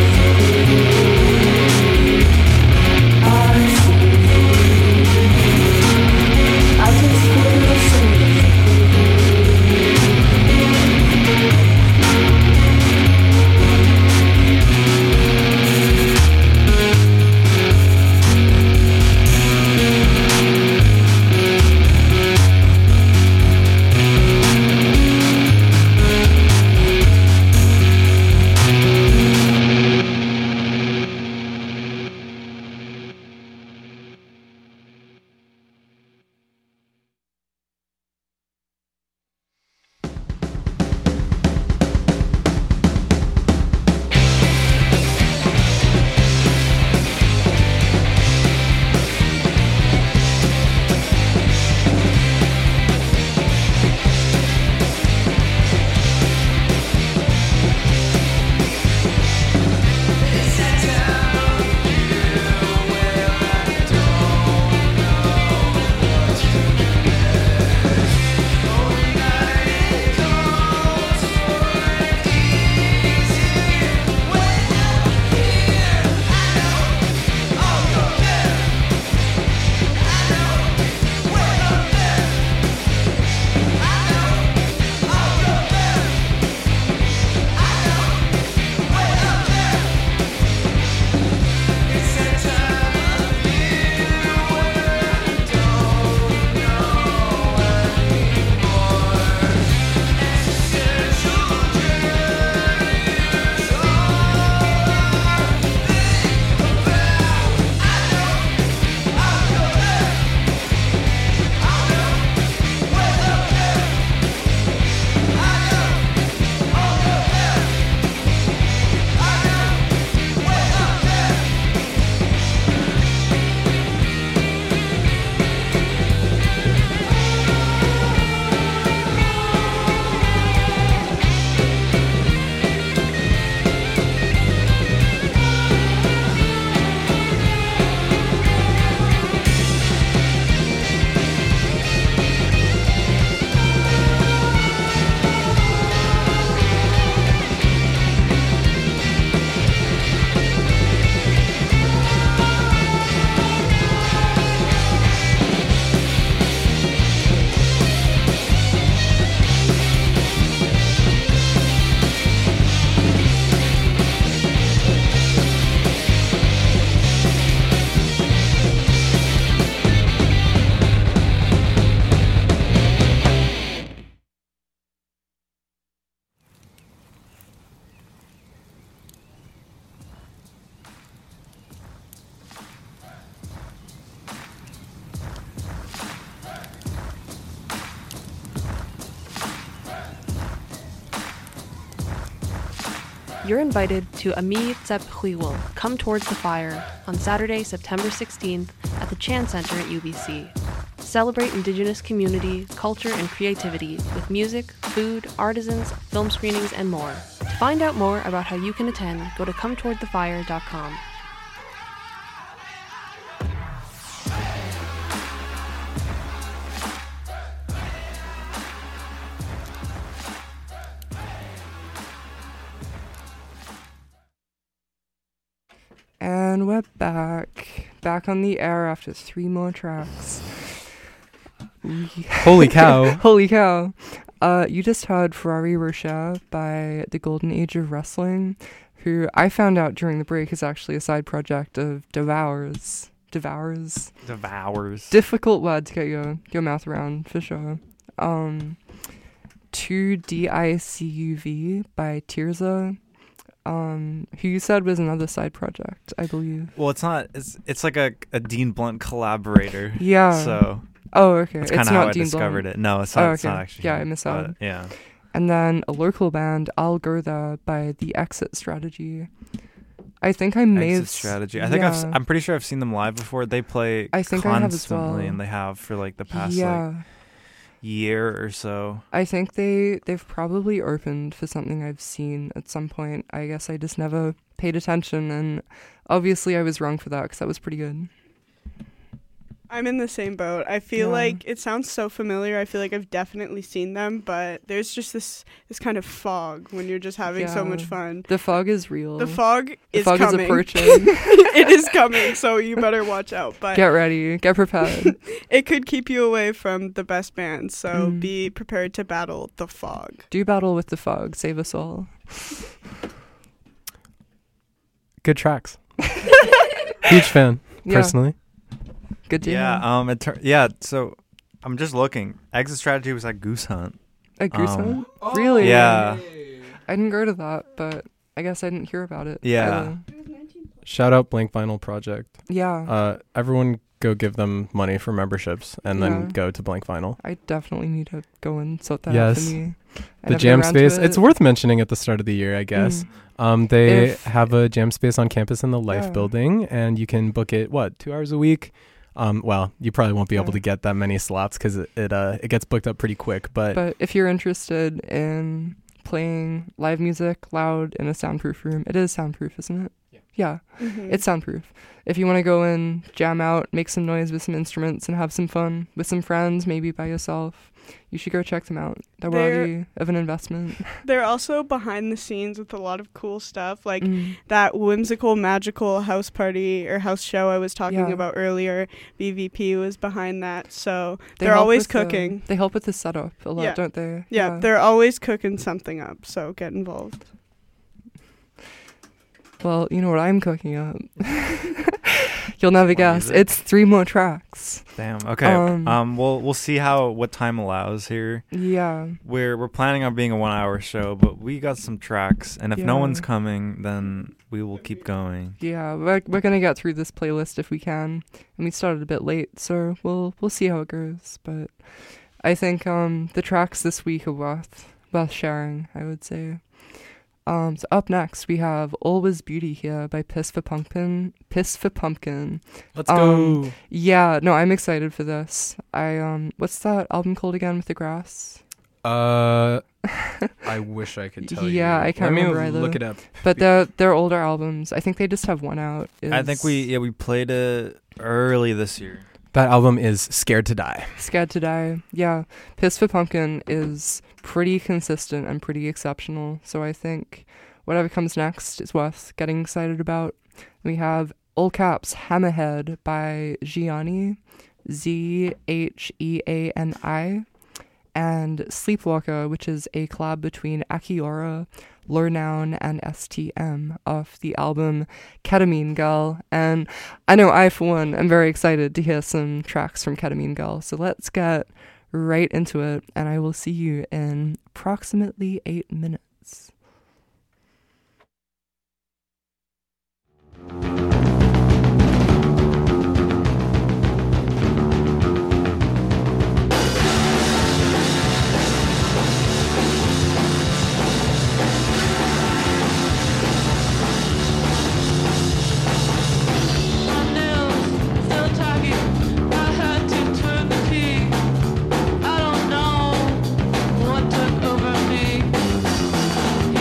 [SPEAKER 10] You're invited to Ami Tsep Huiwol, Come Towards the Fire, on Saturday, September sixteenth at the Chan Center at U B C. Celebrate Indigenous community, culture, and creativity with music, food, artisans, film screenings, and more. To find out more about how you can attend, go to come toward the fire dot com.
[SPEAKER 2] And we're back. Back on the air after three more tracks.
[SPEAKER 1] Holy cow.
[SPEAKER 2] Holy cow. Uh, you just heard Ferrari Rocher by The Golden Age of Wrestling, who I found out during the break is actually a side project of Devours. Devours.
[SPEAKER 3] Devours.
[SPEAKER 2] Difficult word to get your, your mouth around, for sure. Um, two D I C U V by Tirza, um, who you said was another side project, I believe.
[SPEAKER 3] Well, it's not. It's it's like a, a Dean Blunt collaborator.
[SPEAKER 2] Yeah.
[SPEAKER 3] So.
[SPEAKER 2] Oh, okay.
[SPEAKER 3] That's
[SPEAKER 2] It's
[SPEAKER 3] kind of
[SPEAKER 2] not
[SPEAKER 3] how I
[SPEAKER 2] Dean
[SPEAKER 3] discovered
[SPEAKER 2] Blunt.
[SPEAKER 3] it. No, it's not.
[SPEAKER 2] Oh,
[SPEAKER 3] It's not
[SPEAKER 2] okay.
[SPEAKER 3] actually.
[SPEAKER 2] Yeah, I
[SPEAKER 3] him,
[SPEAKER 2] missed
[SPEAKER 3] but
[SPEAKER 2] out.
[SPEAKER 3] Yeah.
[SPEAKER 2] And then a local band, I'll Go There by The Exit Strategy. I think I may
[SPEAKER 3] Exit
[SPEAKER 2] have.
[SPEAKER 3] Strategy. I think I've. s-
[SPEAKER 2] yeah.
[SPEAKER 3] I'm pretty sure I've seen them live before. They play
[SPEAKER 2] I think I have as
[SPEAKER 3] constantly,
[SPEAKER 2] well.
[SPEAKER 3] and they have for like the past
[SPEAKER 2] yeah.
[SPEAKER 3] like year or so.
[SPEAKER 2] I think they they've probably opened for something I've seen at some point. I guess I just never paid attention, and obviously I was wrong for that because that was pretty good.
[SPEAKER 4] I'm in the same boat. I feel
[SPEAKER 2] Yeah.
[SPEAKER 4] like it sounds so familiar. I feel like I've definitely seen them, but there's just this this kind of fog when you're just having so much
[SPEAKER 2] Yeah.
[SPEAKER 4] fun.
[SPEAKER 2] The fog is real.
[SPEAKER 4] The fog
[SPEAKER 2] The
[SPEAKER 4] is
[SPEAKER 2] fog
[SPEAKER 4] coming.
[SPEAKER 2] is approaching.
[SPEAKER 4] It is coming, so you better watch out. But
[SPEAKER 2] Get ready. Get prepared.
[SPEAKER 4] it could keep you away from the best bands, so
[SPEAKER 2] Mm.
[SPEAKER 4] be prepared to battle the fog.
[SPEAKER 2] Do battle with the fog. Save us all.
[SPEAKER 1] Good tracks. Huge fan,
[SPEAKER 2] Yeah.
[SPEAKER 1] personally.
[SPEAKER 2] Good to
[SPEAKER 3] Yeah.
[SPEAKER 2] hear.
[SPEAKER 3] Um. It tur- yeah. So I'm just looking. Exit Strategy was at Goose Hunt.
[SPEAKER 2] A goose
[SPEAKER 3] um,
[SPEAKER 2] hunt? Really?
[SPEAKER 3] Yeah.
[SPEAKER 2] I didn't go to that, but I guess I didn't hear about it.
[SPEAKER 3] Yeah.
[SPEAKER 2] either.
[SPEAKER 1] Shout out Blank Vinyl Project.
[SPEAKER 2] Yeah.
[SPEAKER 1] Uh, everyone go give them money for memberships and then
[SPEAKER 2] Yeah.
[SPEAKER 1] go to Blank Vinyl.
[SPEAKER 2] I definitely need to go and sort that out
[SPEAKER 1] Yes.
[SPEAKER 2] for me. I
[SPEAKER 1] The
[SPEAKER 2] never
[SPEAKER 1] jam
[SPEAKER 2] got around to
[SPEAKER 1] space.
[SPEAKER 2] it.
[SPEAKER 1] It's worth mentioning at the start of the year, I guess.
[SPEAKER 2] Mm.
[SPEAKER 1] Um, they
[SPEAKER 2] If-
[SPEAKER 1] have a jam space on campus in the Life
[SPEAKER 2] Yeah.
[SPEAKER 1] building, and you can book it, what, two hours a week? Um, well, you probably won't be able
[SPEAKER 2] Yeah.
[SPEAKER 1] to get that many slots because it it, uh, it gets booked up pretty quick. But,
[SPEAKER 2] But if you're interested in playing live music loud in a soundproof room, it is soundproof, isn't it?
[SPEAKER 1] Yeah.
[SPEAKER 2] Yeah,
[SPEAKER 4] Mhm.
[SPEAKER 2] it's soundproof. If you want to go in, jam out, make some noise with some instruments, and have some fun with some friends, maybe by yourself, you should go check them out. They're
[SPEAKER 4] They're-
[SPEAKER 2] worthy of an investment.
[SPEAKER 4] They're also behind the scenes with a lot of cool stuff, like
[SPEAKER 2] Mm.
[SPEAKER 4] that whimsical, magical house party or house show I was talking
[SPEAKER 2] Yeah.
[SPEAKER 4] about earlier. B V P was behind that, so
[SPEAKER 2] They
[SPEAKER 4] they're
[SPEAKER 2] help
[SPEAKER 4] always
[SPEAKER 2] with the-
[SPEAKER 4] cooking.
[SPEAKER 2] they help with the setup a lot,
[SPEAKER 4] Yeah.
[SPEAKER 2] don't they?
[SPEAKER 4] Yeah, they're always cooking something up, so get involved.
[SPEAKER 2] Well, you know what I'm cooking up. You'll never
[SPEAKER 3] What
[SPEAKER 2] guess.
[SPEAKER 3] is it?
[SPEAKER 2] It's three more tracks.
[SPEAKER 3] Damn. Okay.
[SPEAKER 2] Um,
[SPEAKER 3] Um. We'll we'll see how what time allows here.
[SPEAKER 2] Yeah.
[SPEAKER 3] We're we're planning on being a one hour show, but we got some tracks, and if no
[SPEAKER 2] Yeah.
[SPEAKER 3] one's coming, then we will keep going.
[SPEAKER 2] Yeah, we're we're gonna get through this playlist if we can, and we started a bit late, so we'll we'll see how it goes. But I think um the tracks this week are worth worth sharing, I would say. Um, so up next we have "Always Beauty" here by Piss for Pumpkin. Piss for Pumpkin.
[SPEAKER 1] let's
[SPEAKER 2] um,
[SPEAKER 1] go.
[SPEAKER 2] Yeah, no, I'm excited for this. I um, what's that album called again with the grass?
[SPEAKER 1] Uh, I wish I could tell you.
[SPEAKER 2] Yeah, I can't
[SPEAKER 1] Let me
[SPEAKER 2] remember
[SPEAKER 1] look
[SPEAKER 2] either.
[SPEAKER 1] it up.
[SPEAKER 2] But they're they're older albums. I think they just have one out.
[SPEAKER 3] I think we
[SPEAKER 2] It's
[SPEAKER 3] yeah we played it early this year.
[SPEAKER 1] That album is Scared to Die.
[SPEAKER 2] Scared to Die. Yeah. Piss for Pumpkin is pretty consistent and pretty exceptional. So I think whatever comes next is worth getting excited about. We have all caps Hammerhead by Gianni, Z H E A N I, and Sleepwalker, which is a collab between Akiora, Lurnown, and S T M off the album Ketamine Girl. And I know I, for one, am very excited to hear some tracks from Ketamine Girl. So let's get right into it, and I will see you in approximately eight minutes.
[SPEAKER 7] I don't know what took over me.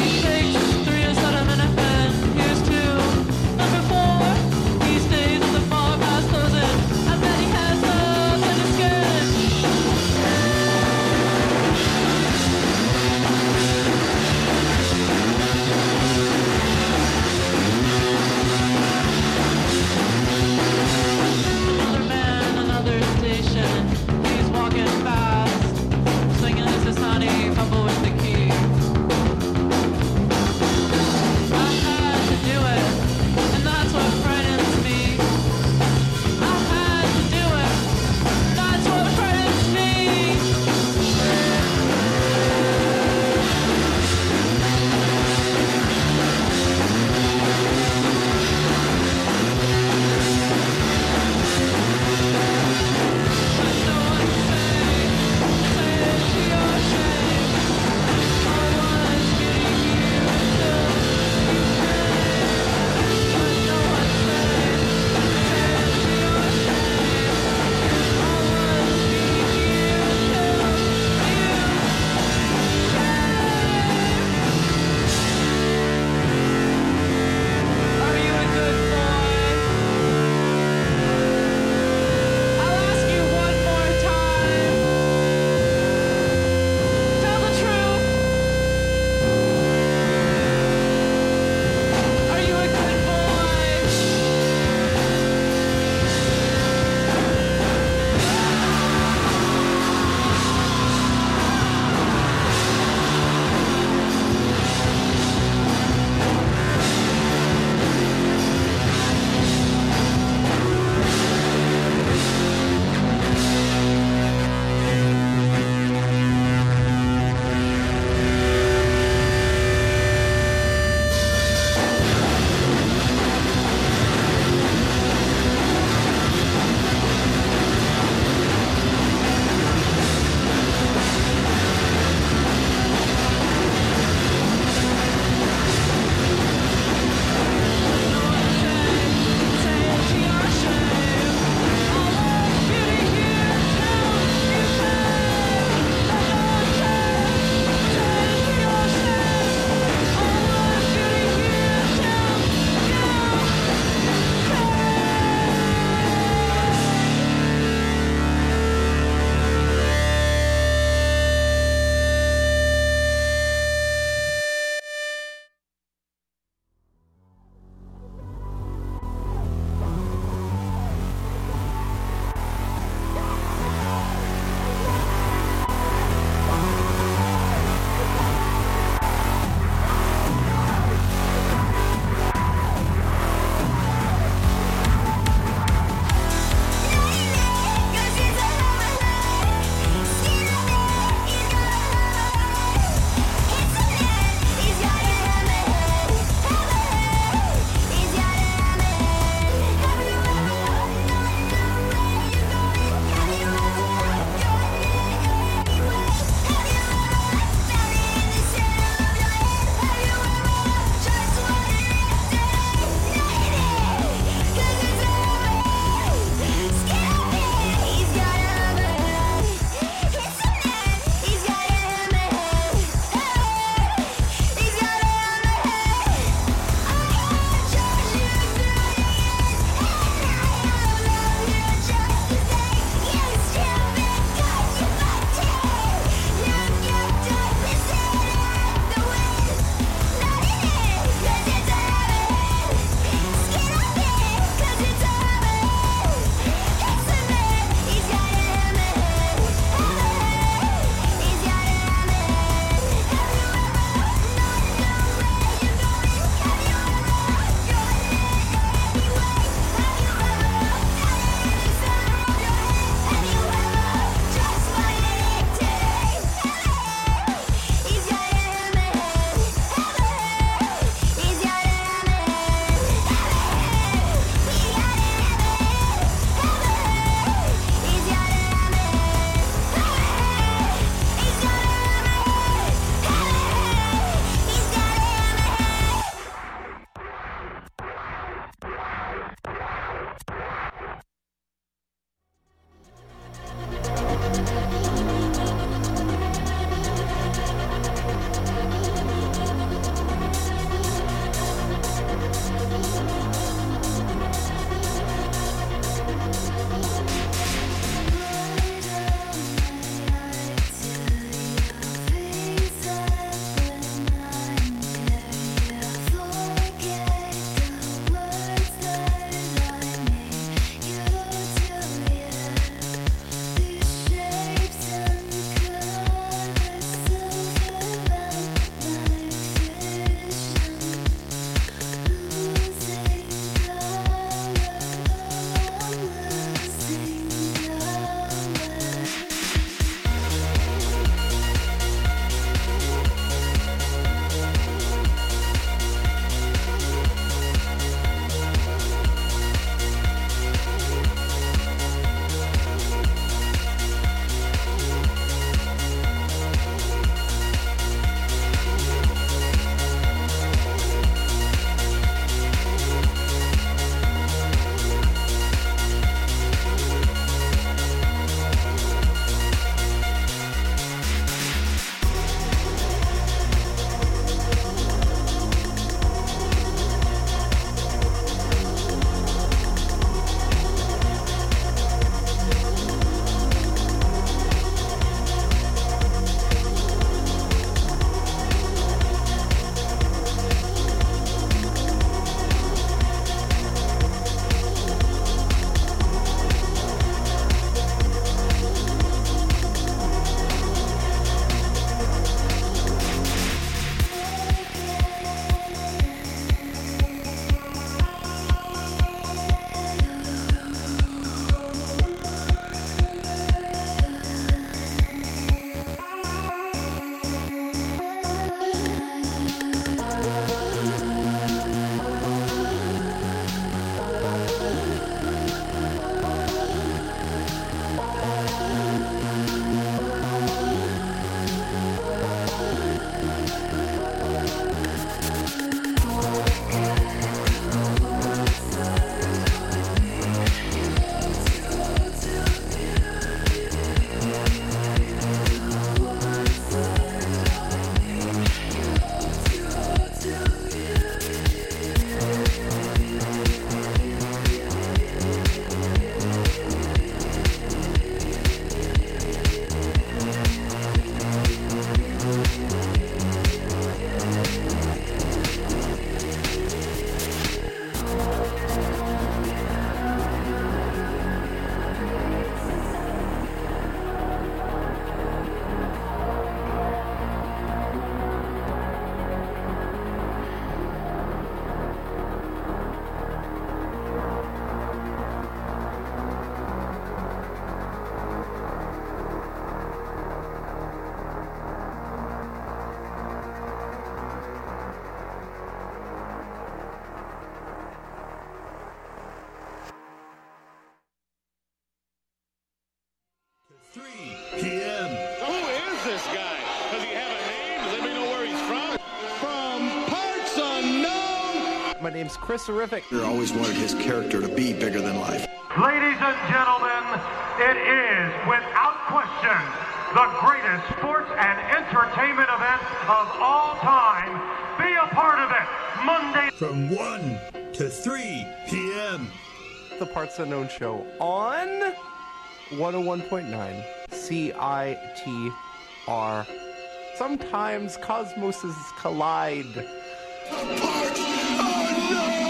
[SPEAKER 11] p m.
[SPEAKER 12] Who is this guy? Does he have a name? Does anybody know where he's from? From parts unknown.
[SPEAKER 13] My name's Chris Horrific.
[SPEAKER 14] I always wanted his character to be bigger than life.
[SPEAKER 15] Ladies and gentlemen, it is without question the greatest sports and entertainment event of all time. Be a part of it Monday
[SPEAKER 11] from one to three p m.
[SPEAKER 13] The Parts Unknown Show on one oh one point nine C I T R. Sometimes cosmoses collide.
[SPEAKER 11] Parts Unknown!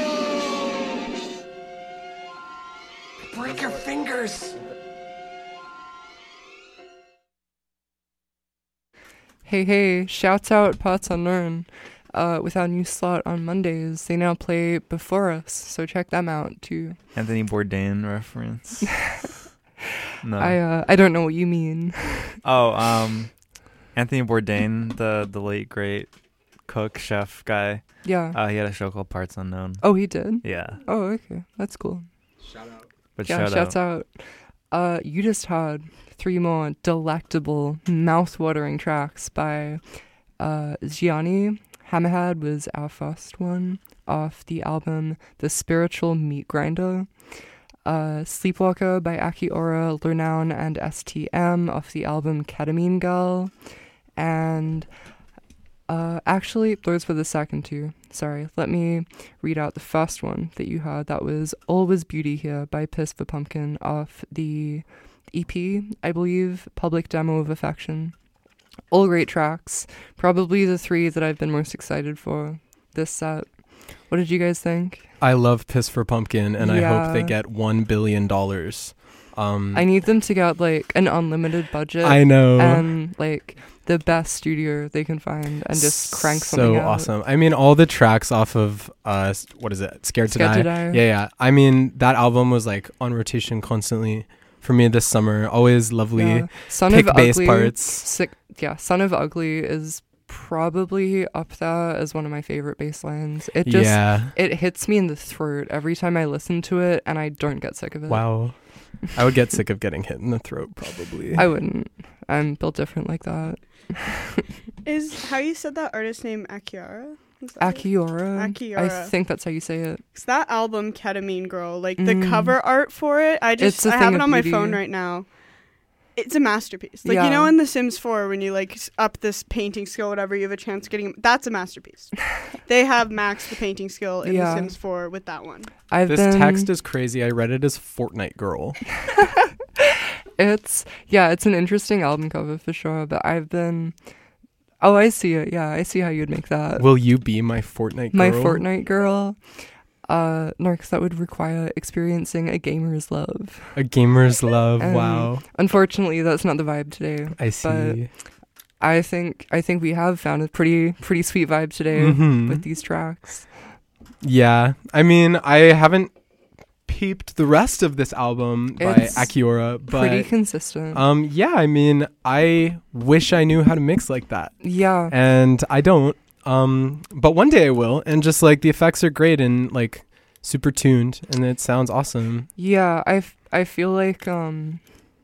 [SPEAKER 13] Break your fingers!
[SPEAKER 2] Hey, hey, shouts out Parts Unknown. Uh, with our new slot on Mondays, they now play before us, so check them out too.
[SPEAKER 3] Anthony Bourdain reference. No.
[SPEAKER 2] I uh, I don't know what you mean.
[SPEAKER 3] Oh, um, Anthony Bourdain, the the late great cook chef guy.
[SPEAKER 2] Yeah.
[SPEAKER 3] Uh, he had a show called Parts Unknown.
[SPEAKER 2] Oh, he did?
[SPEAKER 3] Yeah.
[SPEAKER 2] Oh, okay, that's cool.
[SPEAKER 1] Shout out.
[SPEAKER 3] But
[SPEAKER 2] yeah,
[SPEAKER 3] shout
[SPEAKER 2] shouts
[SPEAKER 3] out.
[SPEAKER 2] out. Uh, you just had three more delectable, mouth-watering tracks by uh, Gianni. Hammerhead was our first one off the album The Spiritual Meat Grinder. Uh, Sleepwalker by Akiora, Lurnown, and S T M off the album Ketamine Girl. And uh, actually, those were the second two. Sorry, let me read out the first one that you heard. That was Always Beauty Here by Piss for Pumpkin off the E P, I believe, Public Demo of Affection. All great tracks. Probably the three that I've been most excited for this set. What did you guys think?
[SPEAKER 1] I love Piss for Pumpkin, and
[SPEAKER 2] Yeah.
[SPEAKER 1] I hope they get one billion dollars. Um,
[SPEAKER 2] I need them to get, like, an unlimited budget.
[SPEAKER 1] I know.
[SPEAKER 2] And, like, the best studio they can find and just crank something
[SPEAKER 1] so
[SPEAKER 2] out.
[SPEAKER 1] awesome. I mean, all the tracks off of, uh, s- what is it? Scared,
[SPEAKER 2] Scared
[SPEAKER 1] to,
[SPEAKER 2] to
[SPEAKER 1] Die.
[SPEAKER 2] Die.
[SPEAKER 1] Yeah, yeah. I mean, that album was, like, on rotation constantly for me this summer. Always lovely
[SPEAKER 2] Yeah. Son
[SPEAKER 1] pick
[SPEAKER 2] of
[SPEAKER 1] bass
[SPEAKER 2] Ugly,
[SPEAKER 1] parts.
[SPEAKER 2] Sick, yeah, Son of Ugly is probably up there as one of my favorite bass lines. It just
[SPEAKER 1] Yeah.
[SPEAKER 2] it hits me in the throat every time I listen to it, and I don't get sick of it.
[SPEAKER 1] Wow. I would get sick of getting hit in the throat, probably.
[SPEAKER 2] I wouldn't. I'm built different like that.
[SPEAKER 4] Is how you said that artist name Akiara? Is that it?
[SPEAKER 2] Akiora.
[SPEAKER 4] Akiora.
[SPEAKER 2] I think that's how you say it.
[SPEAKER 4] 'Cause that album, Ketamine Girl, like the
[SPEAKER 2] Mm.
[SPEAKER 4] cover art for it, I just
[SPEAKER 2] It's a
[SPEAKER 4] I
[SPEAKER 2] thing
[SPEAKER 4] have it
[SPEAKER 2] of
[SPEAKER 4] on my
[SPEAKER 2] beauty.
[SPEAKER 4] phone right now. It's a masterpiece. Like
[SPEAKER 2] Yeah.
[SPEAKER 4] you know in The Sims four when you like s- up this painting skill, whatever, you have a chance of getting that's a masterpiece. They have maxed the painting skill in
[SPEAKER 2] Yeah.
[SPEAKER 4] The Sims four with that one.
[SPEAKER 2] I've
[SPEAKER 1] this
[SPEAKER 2] been,
[SPEAKER 1] text is crazy. I read it as Fortnite Girl.
[SPEAKER 2] It's yeah, it's an interesting album cover for sure. But I've been. Oh, I see it. Yeah, I see how you'd make that.
[SPEAKER 1] Will you be my Fortnite girl?
[SPEAKER 2] My Fortnite girl. Uh, no, because that would require experiencing a gamer's love.
[SPEAKER 1] A gamer's love.
[SPEAKER 2] And
[SPEAKER 1] Wow.
[SPEAKER 2] Unfortunately, that's not the vibe today.
[SPEAKER 1] I see.
[SPEAKER 2] But I think I think we have found a pretty pretty sweet vibe today
[SPEAKER 1] Mhm.
[SPEAKER 2] with these tracks.
[SPEAKER 1] Yeah. I mean, I haven't peeped the rest of this album by
[SPEAKER 2] It's
[SPEAKER 1] Akiora, but
[SPEAKER 2] pretty consistent.
[SPEAKER 1] Um, yeah, I mean, I wish I knew how to mix like that.
[SPEAKER 2] Yeah.
[SPEAKER 1] And I don't. Um, but one day I will. And just like the effects are great and like super tuned, and it sounds awesome.
[SPEAKER 2] Yeah, I, f- I feel like um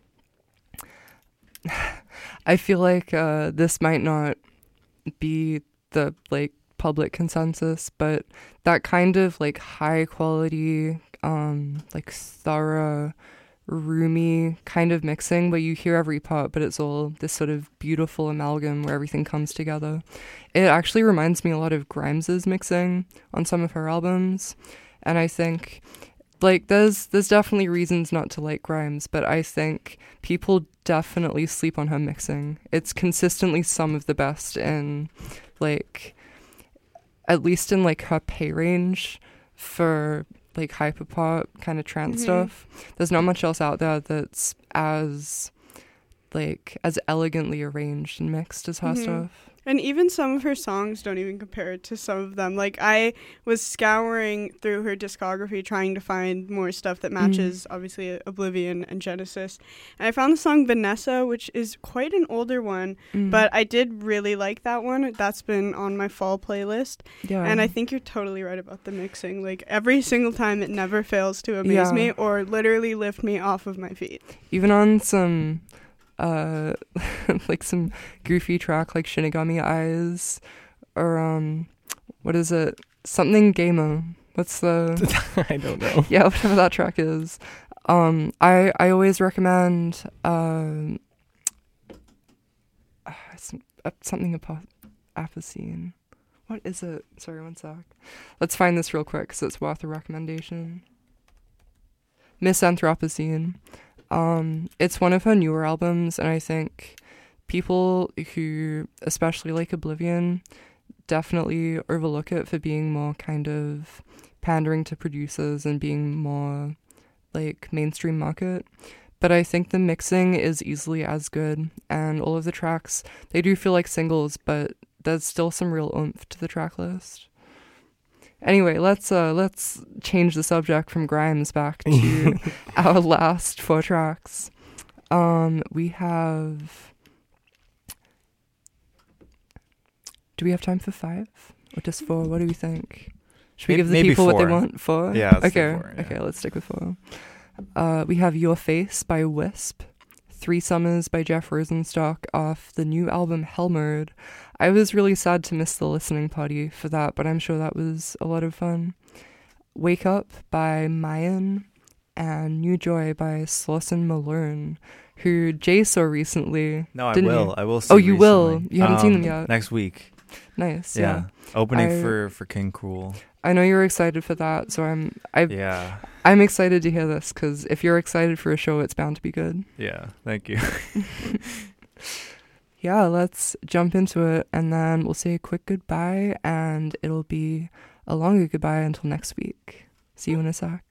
[SPEAKER 2] I feel like uh this might not be the like public consensus, but that kind of like high quality um like thorough roomy kind of mixing where you hear every part but it's all this sort of beautiful amalgam where everything comes together. It actually reminds me a lot of Grimes's mixing on some of her albums, and I think like there's there's definitely reasons not to like Grimes, but I think people definitely sleep on her mixing. It's consistently some of the best in like at least in like her pay range for like hyperpop kind of trance
[SPEAKER 4] Mhm.
[SPEAKER 2] stuff. There's not much else out there that's as like as elegantly arranged and mixed as her
[SPEAKER 4] Mhm.
[SPEAKER 2] stuff.
[SPEAKER 4] And even some of her songs don't even compare to some of them. Like, I was scouring through her discography trying to find more stuff that matches, obviously, Oblivion and Genesis. And I found the song Vanessa, which is quite an older one,
[SPEAKER 2] Mm.
[SPEAKER 4] but I did really like that one. That's been on my fall playlist.
[SPEAKER 2] Yeah.
[SPEAKER 4] And I think you're totally right about the mixing. Like, every single time it never fails to amaze
[SPEAKER 2] Yeah.
[SPEAKER 4] me or literally lift me off of my feet.
[SPEAKER 2] Even on some uh, like some goofy track like Shinigami Eyes, or um, what is it? Something Gamer. What's the?
[SPEAKER 1] I don't know.
[SPEAKER 2] Yeah, whatever that track is. Um, I I always recommend um, uh, something about Apocene. What is it? Sorry, one sec. Let's find this real quick because it's worth a recommendation. Miss Anthropocene. Um, it's one of her newer albums, and I think people who especially like Oblivion definitely overlook it for being more kind of pandering to producers and being more like mainstream market. But I think the mixing is easily as good, and all of the tracks, they do feel like singles, but there's still some real oomph to the track list. Anyway, let's uh let's change the subject from Grimes back to our last four tracks. Um, we have. Do we have time for five or just four? What do we think? Should we
[SPEAKER 3] Maybe-
[SPEAKER 2] give the
[SPEAKER 3] maybe
[SPEAKER 2] people what they
[SPEAKER 3] four.
[SPEAKER 2] want? Four.
[SPEAKER 3] Yeah, let's do
[SPEAKER 2] okay.
[SPEAKER 3] four, yeah.
[SPEAKER 2] Okay, let's stick with four. Uh, we have Your Face by Wisp, Three Summers by Jeff Rosenstock off the new album Hellmode. I was really sad to miss the listening party for that, but I'm sure that was a lot of fun. Wake Up by Mayan, and New Joy by Slauson Malone, who Jay saw recently.
[SPEAKER 3] No, I
[SPEAKER 2] didn't
[SPEAKER 3] will.
[SPEAKER 2] you?
[SPEAKER 3] I will see
[SPEAKER 2] Oh, you will?
[SPEAKER 3] recently.
[SPEAKER 2] You haven't seen them
[SPEAKER 3] Um,
[SPEAKER 2] yet?
[SPEAKER 3] Next week.
[SPEAKER 2] Nice,
[SPEAKER 3] Yeah.
[SPEAKER 2] yeah.
[SPEAKER 3] Opening
[SPEAKER 2] I-
[SPEAKER 3] for, for King Cruel.
[SPEAKER 2] I know you're excited for that, so I'm I
[SPEAKER 3] Yeah.
[SPEAKER 2] I'm excited to hear this, because if you're excited for a show, it's bound to be good.
[SPEAKER 3] Yeah, thank you.
[SPEAKER 2] Yeah, let's jump into it, and then we'll say a quick goodbye, and it'll be a longer goodbye until next week. See you in a sec.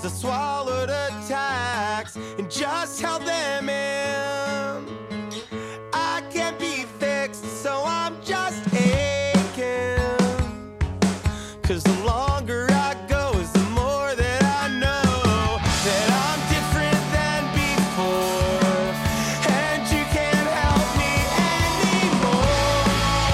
[SPEAKER 16] I swallowed attacks and just held them in. I can't be fixed, so I'm just aching. Cause the longer I go is the more that I know that I'm different than before. And you can't help me anymore.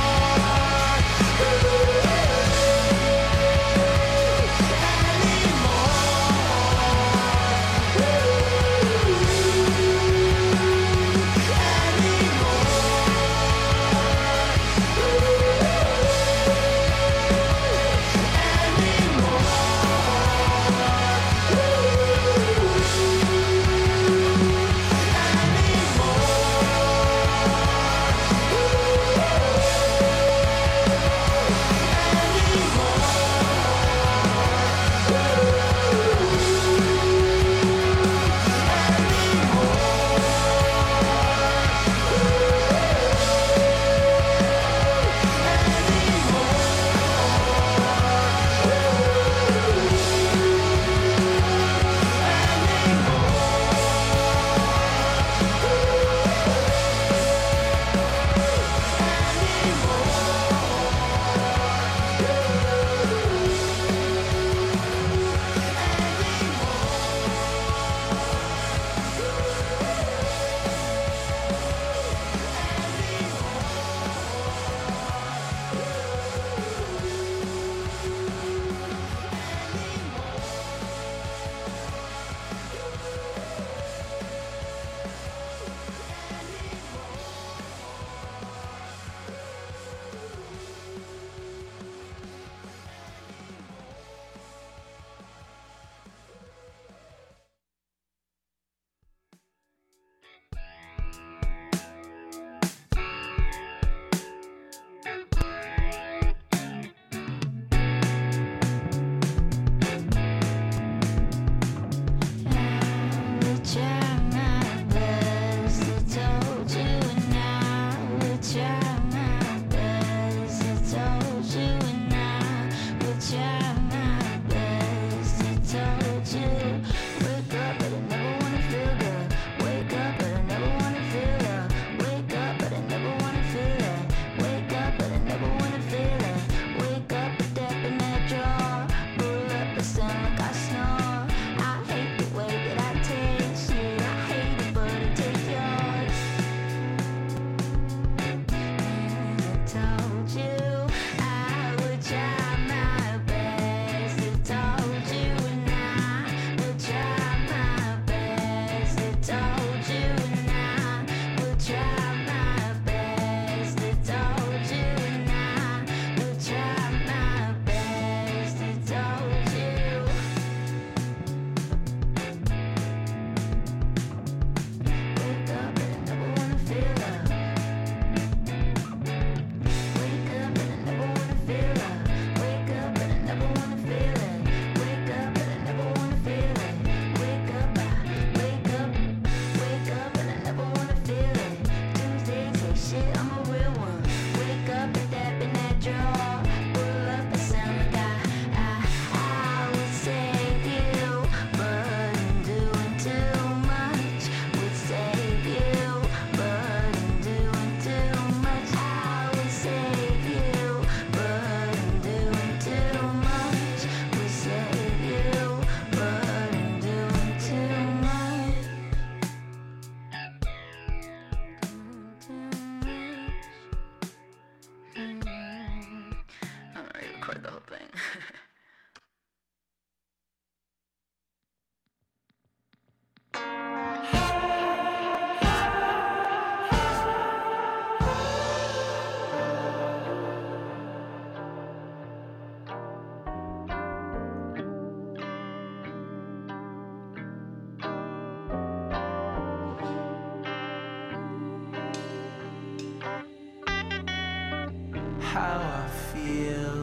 [SPEAKER 16] how I feel.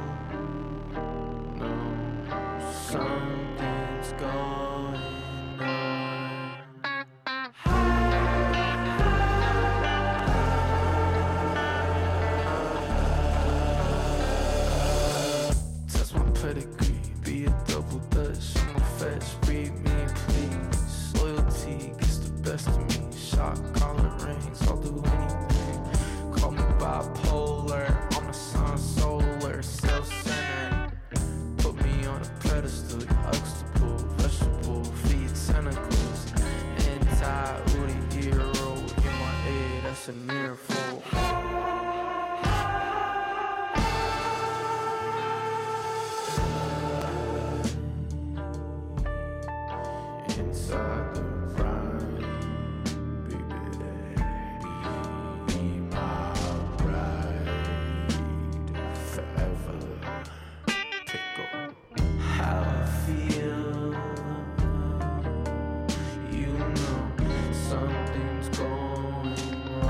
[SPEAKER 16] No, something's going on. Test my pedigree, be a double dutch.
[SPEAKER 17] fetch, breed me, please. Loyalty gets the best of me. Shot collar rings, I'll do anything. Call me bipolar, I'm a sun solar, self-centered. Put me on a pedestal, you huxtable, vegetable, feed tentacles. Anti-Udi hero, in my aid, that's a miracle. Inside the ride, baby, be my ride forever. Pickle, how I feel, you know something's going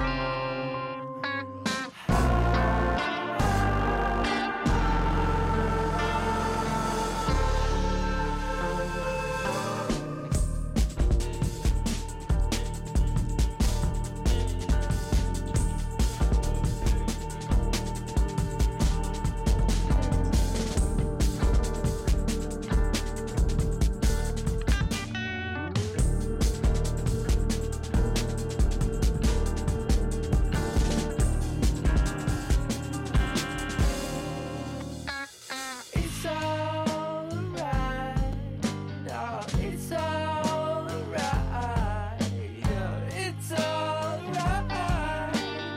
[SPEAKER 17] It's alright, no, it's alright, yeah, it's alright.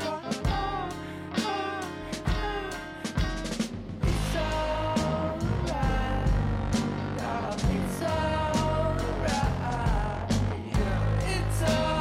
[SPEAKER 17] It's alright, no, it's alright, yeah, it's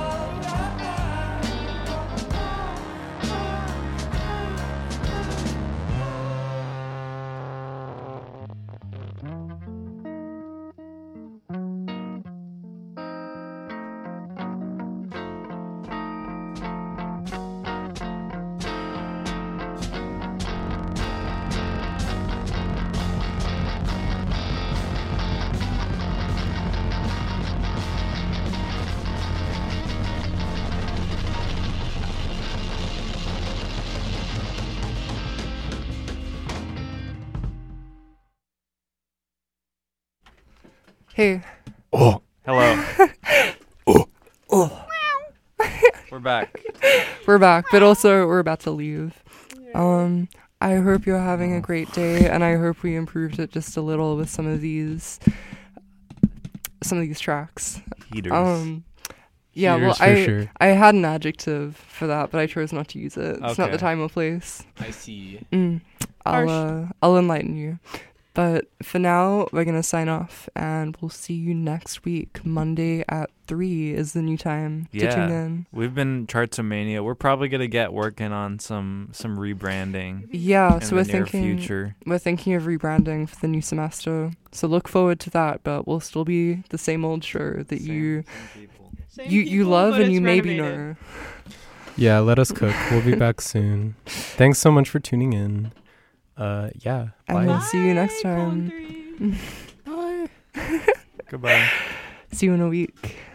[SPEAKER 2] Hey.
[SPEAKER 3] Oh. Hello. oh. Oh. We're back.
[SPEAKER 2] We're back, but also we're about to leave. Um, I hope you're having a great day, and I hope we improved it just a little with some of these, some of these tracks.
[SPEAKER 3] Heaters.
[SPEAKER 2] Um, yeah,
[SPEAKER 1] Heaters
[SPEAKER 2] well,
[SPEAKER 1] for
[SPEAKER 2] I
[SPEAKER 1] sure.
[SPEAKER 2] I had an adjective for that, but I chose not to use it. It's not
[SPEAKER 3] Okay.
[SPEAKER 2] the time or place.
[SPEAKER 1] I see.
[SPEAKER 2] Mm. I'll uh, I'll enlighten you. But for now, we're gonna sign off, and we'll see you next week. Monday at three is the new time to tune
[SPEAKER 3] Yeah,
[SPEAKER 2] in.
[SPEAKER 3] we've been Chartsomania. We're probably gonna get working on some some rebranding.
[SPEAKER 2] Yeah,
[SPEAKER 3] in
[SPEAKER 2] so
[SPEAKER 3] the
[SPEAKER 2] we're
[SPEAKER 3] near
[SPEAKER 2] thinking
[SPEAKER 3] future.
[SPEAKER 2] we're thinking of rebranding for the new semester. So look forward to that. But we'll still be the same old show that you
[SPEAKER 4] Same
[SPEAKER 2] you you
[SPEAKER 4] people,
[SPEAKER 2] love
[SPEAKER 4] but
[SPEAKER 2] and you
[SPEAKER 4] it's
[SPEAKER 2] maybe
[SPEAKER 4] renovated.
[SPEAKER 2] know.
[SPEAKER 1] Yeah, let us cook. We'll be back soon. Thanks so much for tuning in. Uh, yeah.
[SPEAKER 2] And
[SPEAKER 1] Bye.
[SPEAKER 2] we'll see you next time.
[SPEAKER 3] Bye. Goodbye.
[SPEAKER 2] See you in a week.